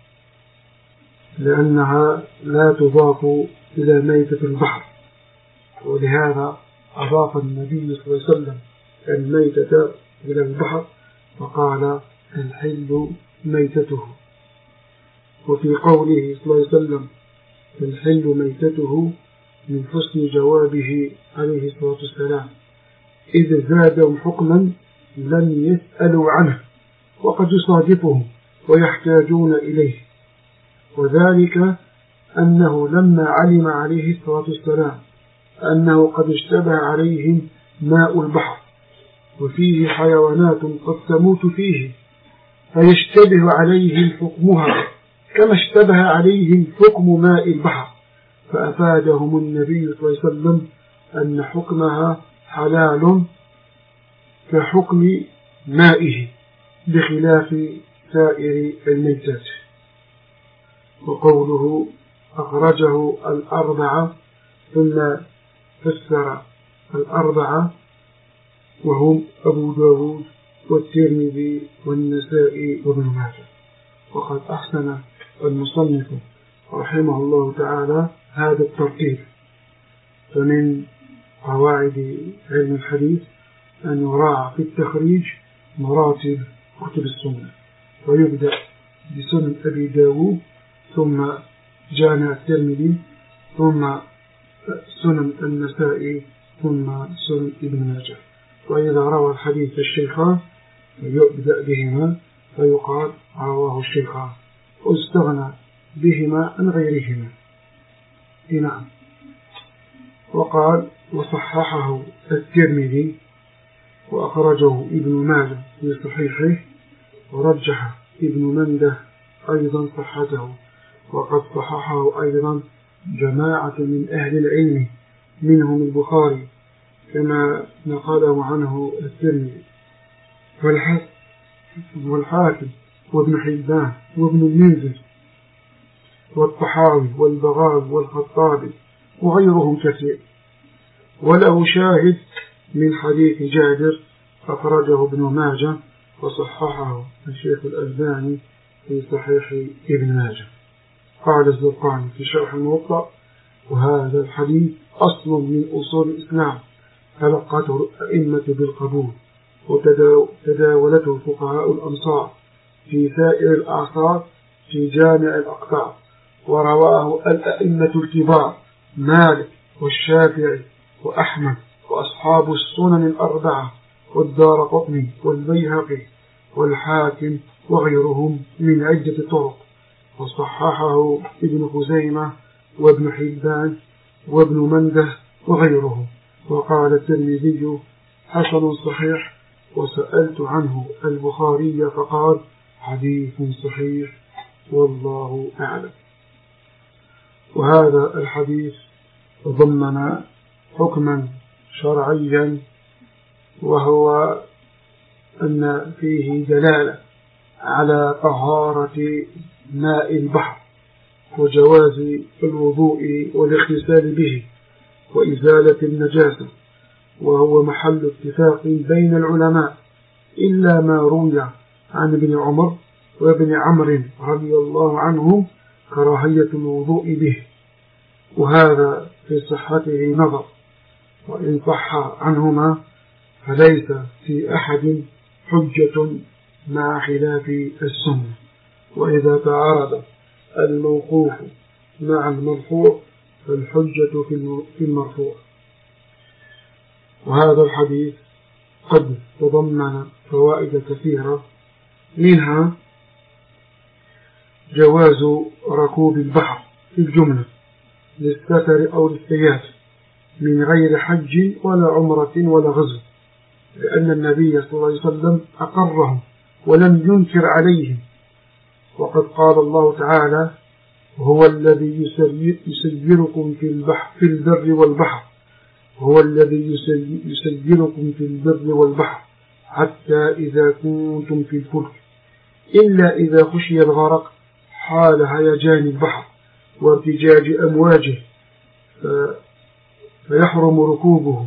لأنها لا تضاف إلى ميتة البحر. ولهذا أضاف النبي صلى الله عليه وسلم الميتة إلى البحر فقال الحل ميتته. وفي قوله صلى الله عليه وسلم الحل ميتته من حسن جوابه عليه الصلاة والسلام إذ زادوا حكما لم يسألوا عنه وقد يصادفهم ويحتاجون إليه، وذلك أنه لما علم عليه الصلاة والسلام أنه قد اشتبه عليهم ماء البحر وفيه حيوانات قد تموت فيه فيشتبه عليهم حكمها كما اشتبه عليهم حكم ماء البحر، فأفادهم النبي صلى الله عليه وسلم أن حكمها حلال كحكم مائه بخلاف سائر الميتات. وقوله أخرجه الأربعة ثم فسر الأربعة وهم أبو داود والترمذي والنسائي وابن ماجه. وقد أحسن المصنف رحمه الله تعالى هذا الترتيب. فمن قواعد علم الحديث أن يراعى في التخريج مراتب كتب السنة، ويبدأ بسنن أبي داود ثم جامع الترمذي ثم سنن النسائي ثم سنن ابن ماجه. وإذا روى الحديث الشيخان فيبدأ بهما فيقال رواه الشيخان واستغنى بهما عن غيرهما. نعم. وقال وصححه الترمذي وأخرجه ابن ماجه في صحيحه، ورجح ابن منده أيضا صحته، وقد صححه أيضا جماعة من أهل العلم منهم البخاري كما نقله عنه الترمذي والحاكم وابن حبان وابن المنذر والطحاوي والبغاوي والخطابي وغيرهم كثير. وله شاهد من حديث جابر أخرجه ابن ماجه وصححه الشيخ الألباني في صحيح ابن ماجه. قال الزرقاني في شرح الموطأ وهذا الحديث أصل من أصول الإسلام تلقته الأئمة بالقبول وتداولته فقهاء الأمصار في سائر الأعصار في جامع الأقطار، ورواه الأئمة الكبار مالك والشافعي وأحمد وأصحاب السنن الأربعة والدارقطني والبيهقي والحاكم وغيرهم من عدة طرق، وصححه ابن خزيمة وابن حبان وابن منده وغيرهم. وقال الترمذي حسن صحيح، وسألت عنه البخاري فقال حديث صحيح والله أعلم. وهذا الحديث ضمن حكما شرعيا، وهو أن فيه دلالة على طهارة ماء البحر وجواز الوضوء والاغتسال به وإزالة النجاسة، وهو محل اتفاق بين العلماء إلا ما روي عن ابن عمر وابن عمرو رضي الله عنهم كراهية الوضوء به، وهذا في صحته نظر، وإن صح عنهما فليس في أحد حجة مع خلاف السنة. وإذا تعارض الموقوف مع المرفوع فالحجة في المرفوع. وهذا الحديث قد تضمن فوائد كثيرة، منها جواز ركوب البحر في الجملة للسفر أو للسياحة من غير حج ولا عمرة ولا غزو، لأن النبي صلى الله عليه وسلم أقرهم ولم ينكر عليهم، وقد قال الله تعالى: هو الذي يسيركم في البحر في البر والبحر هو الذي يسيركم في البر والبحر حتى إذا كنتم في الفلك إلا إذا خشي الغرق حال هيجان البحر وارتجاج أمواجه فيحرم ركوبه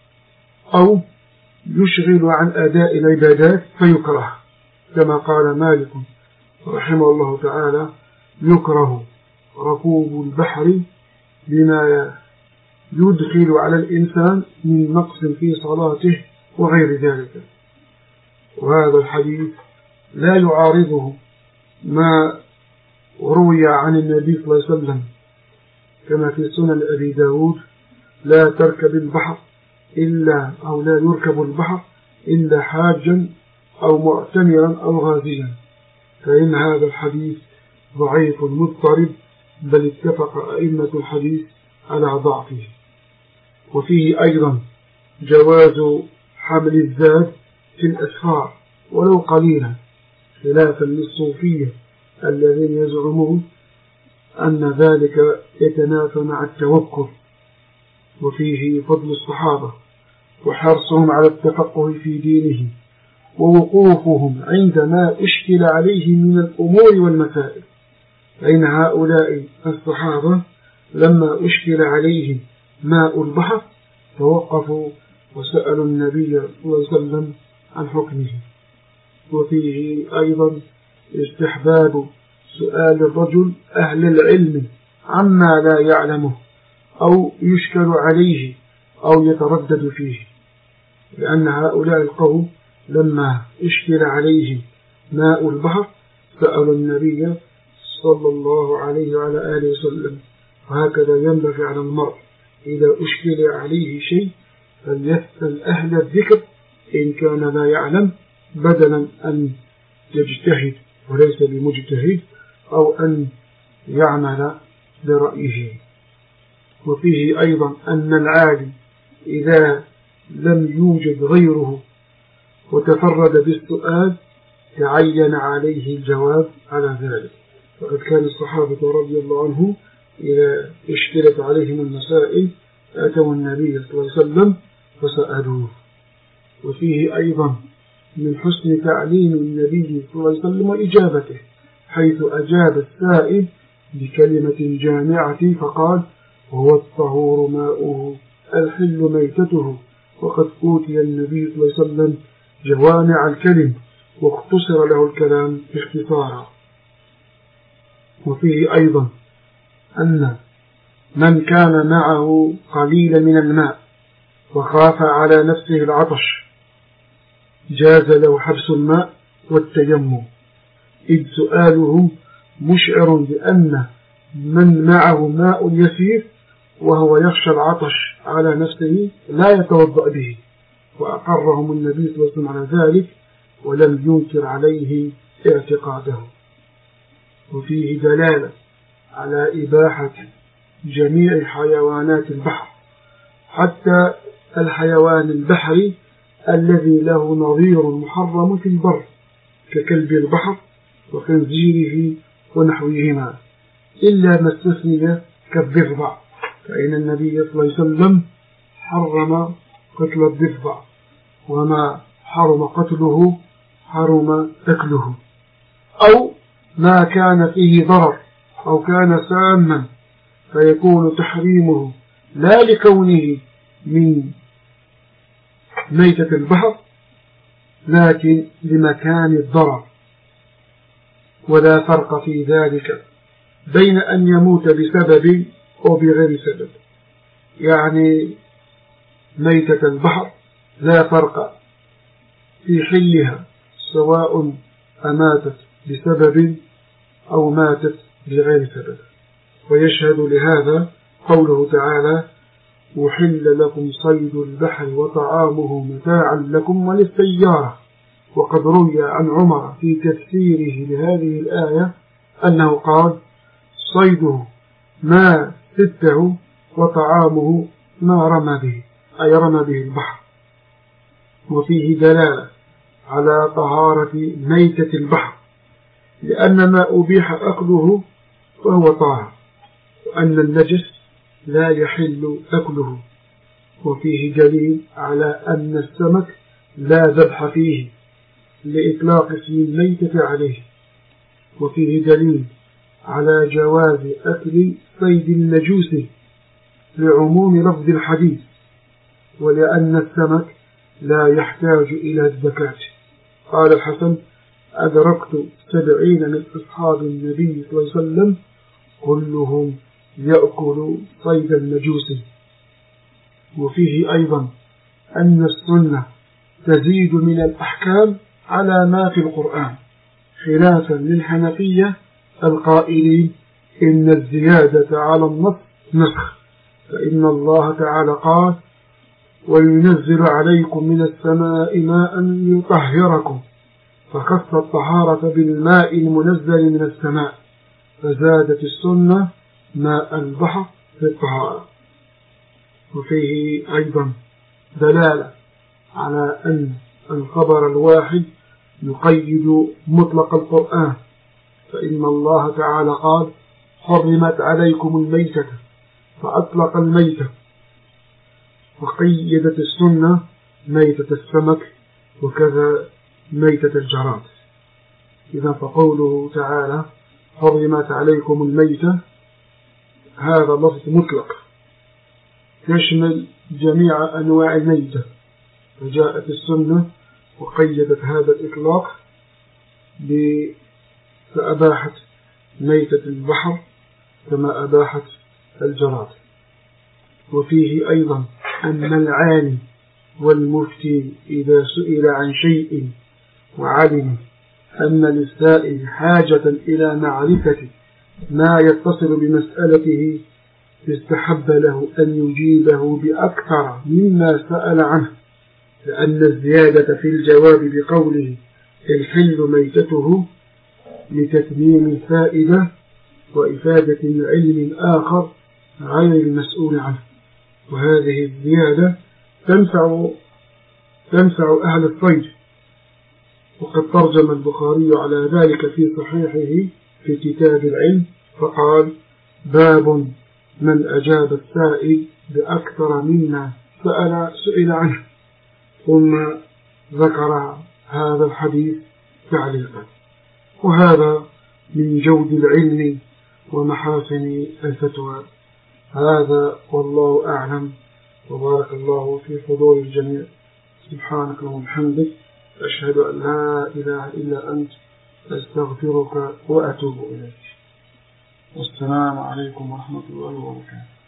أو يشغل عن أداء العبادات فيكره، كما قال مالك رحمه الله تعالى: يكره ركوب البحر بما يدخل على الإنسان من نقص في صلاته وغير ذلك. وهذا الحديث لا يعارضه ما روي عن النبي صلى الله عليه وسلم كما في سنن أبي داود: لا تركب البحر إلا أو لا يركب البحر إلا حاجا أو معتمرا أو غازيا، فإن هذا الحديث ضعيف مضطرب، بل اتفق أئمة الحديث على ضعفه. وفيه أيضا جواز حمل الزاد في الأسفار ولو قليلا، خلافا للصوفية الذين يزعمون أن ذلك يتنافى مع التوكل. وفيه فضل الصحابة وحرصهم على التفقه في دينه ووقوفهم عندما أشكل عليهم من الأمور والمسائل، فإن هؤلاء الصحابة لما أشكل عليهم ماء البحر توقفوا وسألوا النبي صلى الله عليه وسلم عن حكمه. وفيه أيضا استحباب سؤال الرجل أهل العلم عما لا يعلمه أو يشكل عليه أو يتردد فيه، لأن هؤلاء القوم لما اشكل عليهم ماء البحر سألوا النبي صلى الله عليه وعلى آله وسلم. وهكذا ينبغي على المرء إذا أشكل عليه شيء فليسأل أهل الذكر إن كان لا يعلم، بدلا أن يجتهد وليس بمجتهد أو أن يعمل برأيه. وفيه أيضا أن العالم إذا لم يوجد غيره وتفرد بالسؤال تعين عليه الجواب على ذلك، فقد كان الصحابة رضي الله عنهم إذا اشكلت عليهم المسائل أتوا النبي صلى الله عليه وسلم فسألوه. وفيه أيضا من حسن تعليم النبي صلى الله عليه وسلم وإجابته، حيث أجاب السائل بكلمة جامعة فقال: هو الطهور ماؤه الحل ميتته. وقد أوتي النبي صلى الله عليه وسلم جوامع الكلم واختصر له الكلام باختصارا. وفيه أيضا أن من كان معه قليل من الماء وخاف على نفسه العطش جاز له حبس الماء والتيمم، إذ سؤالهم مشعر بأن من معه ماء يسير وهو يخشى العطش على نفسه لا يتوضأ به، وأقرهم النبي صلى الله عليه وسلم على ذلك ولم ينكر عليه اعتقاده. وفيه دلالة على إباحة جميع حيوانات البحر، حتى الحيوان البحري الذي له نظير محرم في البر ككلب البحر وخنزيره ونحوهما، إلا ما استثني كالضفدع، فإن النبي صلى الله عليه وسلم حرم قتل الضفدع، وما حرم قتله حرم أكله. أو ما كان فيه ضرر أو كان ساما، فيكون تحريمه لا لكونه من ميتة البحر لكن لمكان الضرر. ولا فرق في ذلك بين أن يموت بسبب أو بغير سبب، يعني ميتة البحر لا فرق في حلها سواء أماتت بسبب أو ماتت بغير سبب. ويشهد لهذا قوله تعالى: أحل لكم صيد البحر وطعامه متاعا لكم وللسيارة. وقد روي عن عمر في تفسيره لهذه الآية أنه قال: صيده ما سته وطعامه ما رمى به، أي رمى به البحر. وفيه دلالة على طهارة ميتة البحر، لأن ما أبيح أكله فهو طاهر، وأن النجس لا يحل أكله. وفيه دليل على أن السمك لا ذبح فيه لإطلاق اسم الميتة عليه. وفيه دليل على جواز أكل صيد النجوس لعموم لفظ الحديث، ولأن السمك لا يحتاج إلى الزكاة. قال الحسن: أدركت سبعين من أصحاب النبي صلى الله عليه وسلم كلهم يأكل صيد النجوس. وفيه أيضا أن السنة تزيد من الأحكام على ما في القرآن، خلافا للحنفية القائلين إن الزيادة على النص نسخ، فإن الله تعالى قال: وينزل عليكم من السماء ماء يطهركم، فخص الطهارة بالماء المنزل من السماء، فزادت السنة ماء البحر في الطهارة. وفيه أيضا دلالة على أن الخبر الواحد يقيد مطلق القرآن، فإن الله تعالى قال: حرمت عليكم الميتة، فأطلق الميتة، وقيدت السنة ميتة السمك وكذا ميتة الجراد. إذا فقوله تعالى: حرمت عليكم الميتة، هذا لفظ مطلق يشمل جميع أنواع الميتة، فجاءت السنة وقيدت هذا الإطلاق فأباحت ميتة البحر كما أباحت الجراد. وفيه أيضا أن العالم والمفتي إذا سئل عن شيء وعلم أن للسائل حاجة إلى معرفة ما يتصل بمسألته استحب له أن يجيبه بأكثر مما سأل عنه، لأن الزيادة في الجواب بقوله الحل ميتته لتتميم الفائدة وإفادة علم آخر غير المسؤول عنه، وهذه الزيادة تنفع تنفع أهل الصيد. وقد ترجم البخاري على ذلك في صحيحه في كتاب العلم فقال: باب من أجاب السائل بأكثر مما سأل سئل عنه، ثم ذكر هذا الحديث تعليقا. وهذا من جود العلم ومحاسن الفتوى. هذا والله أعلم، وبارك الله في حضور الجميع. سبحانك وبحمدك، أشهد أن لا إله إلا أنت، أستغفرك وأتوب إليك. والسلام عليكم ورحمة الله وبركاته.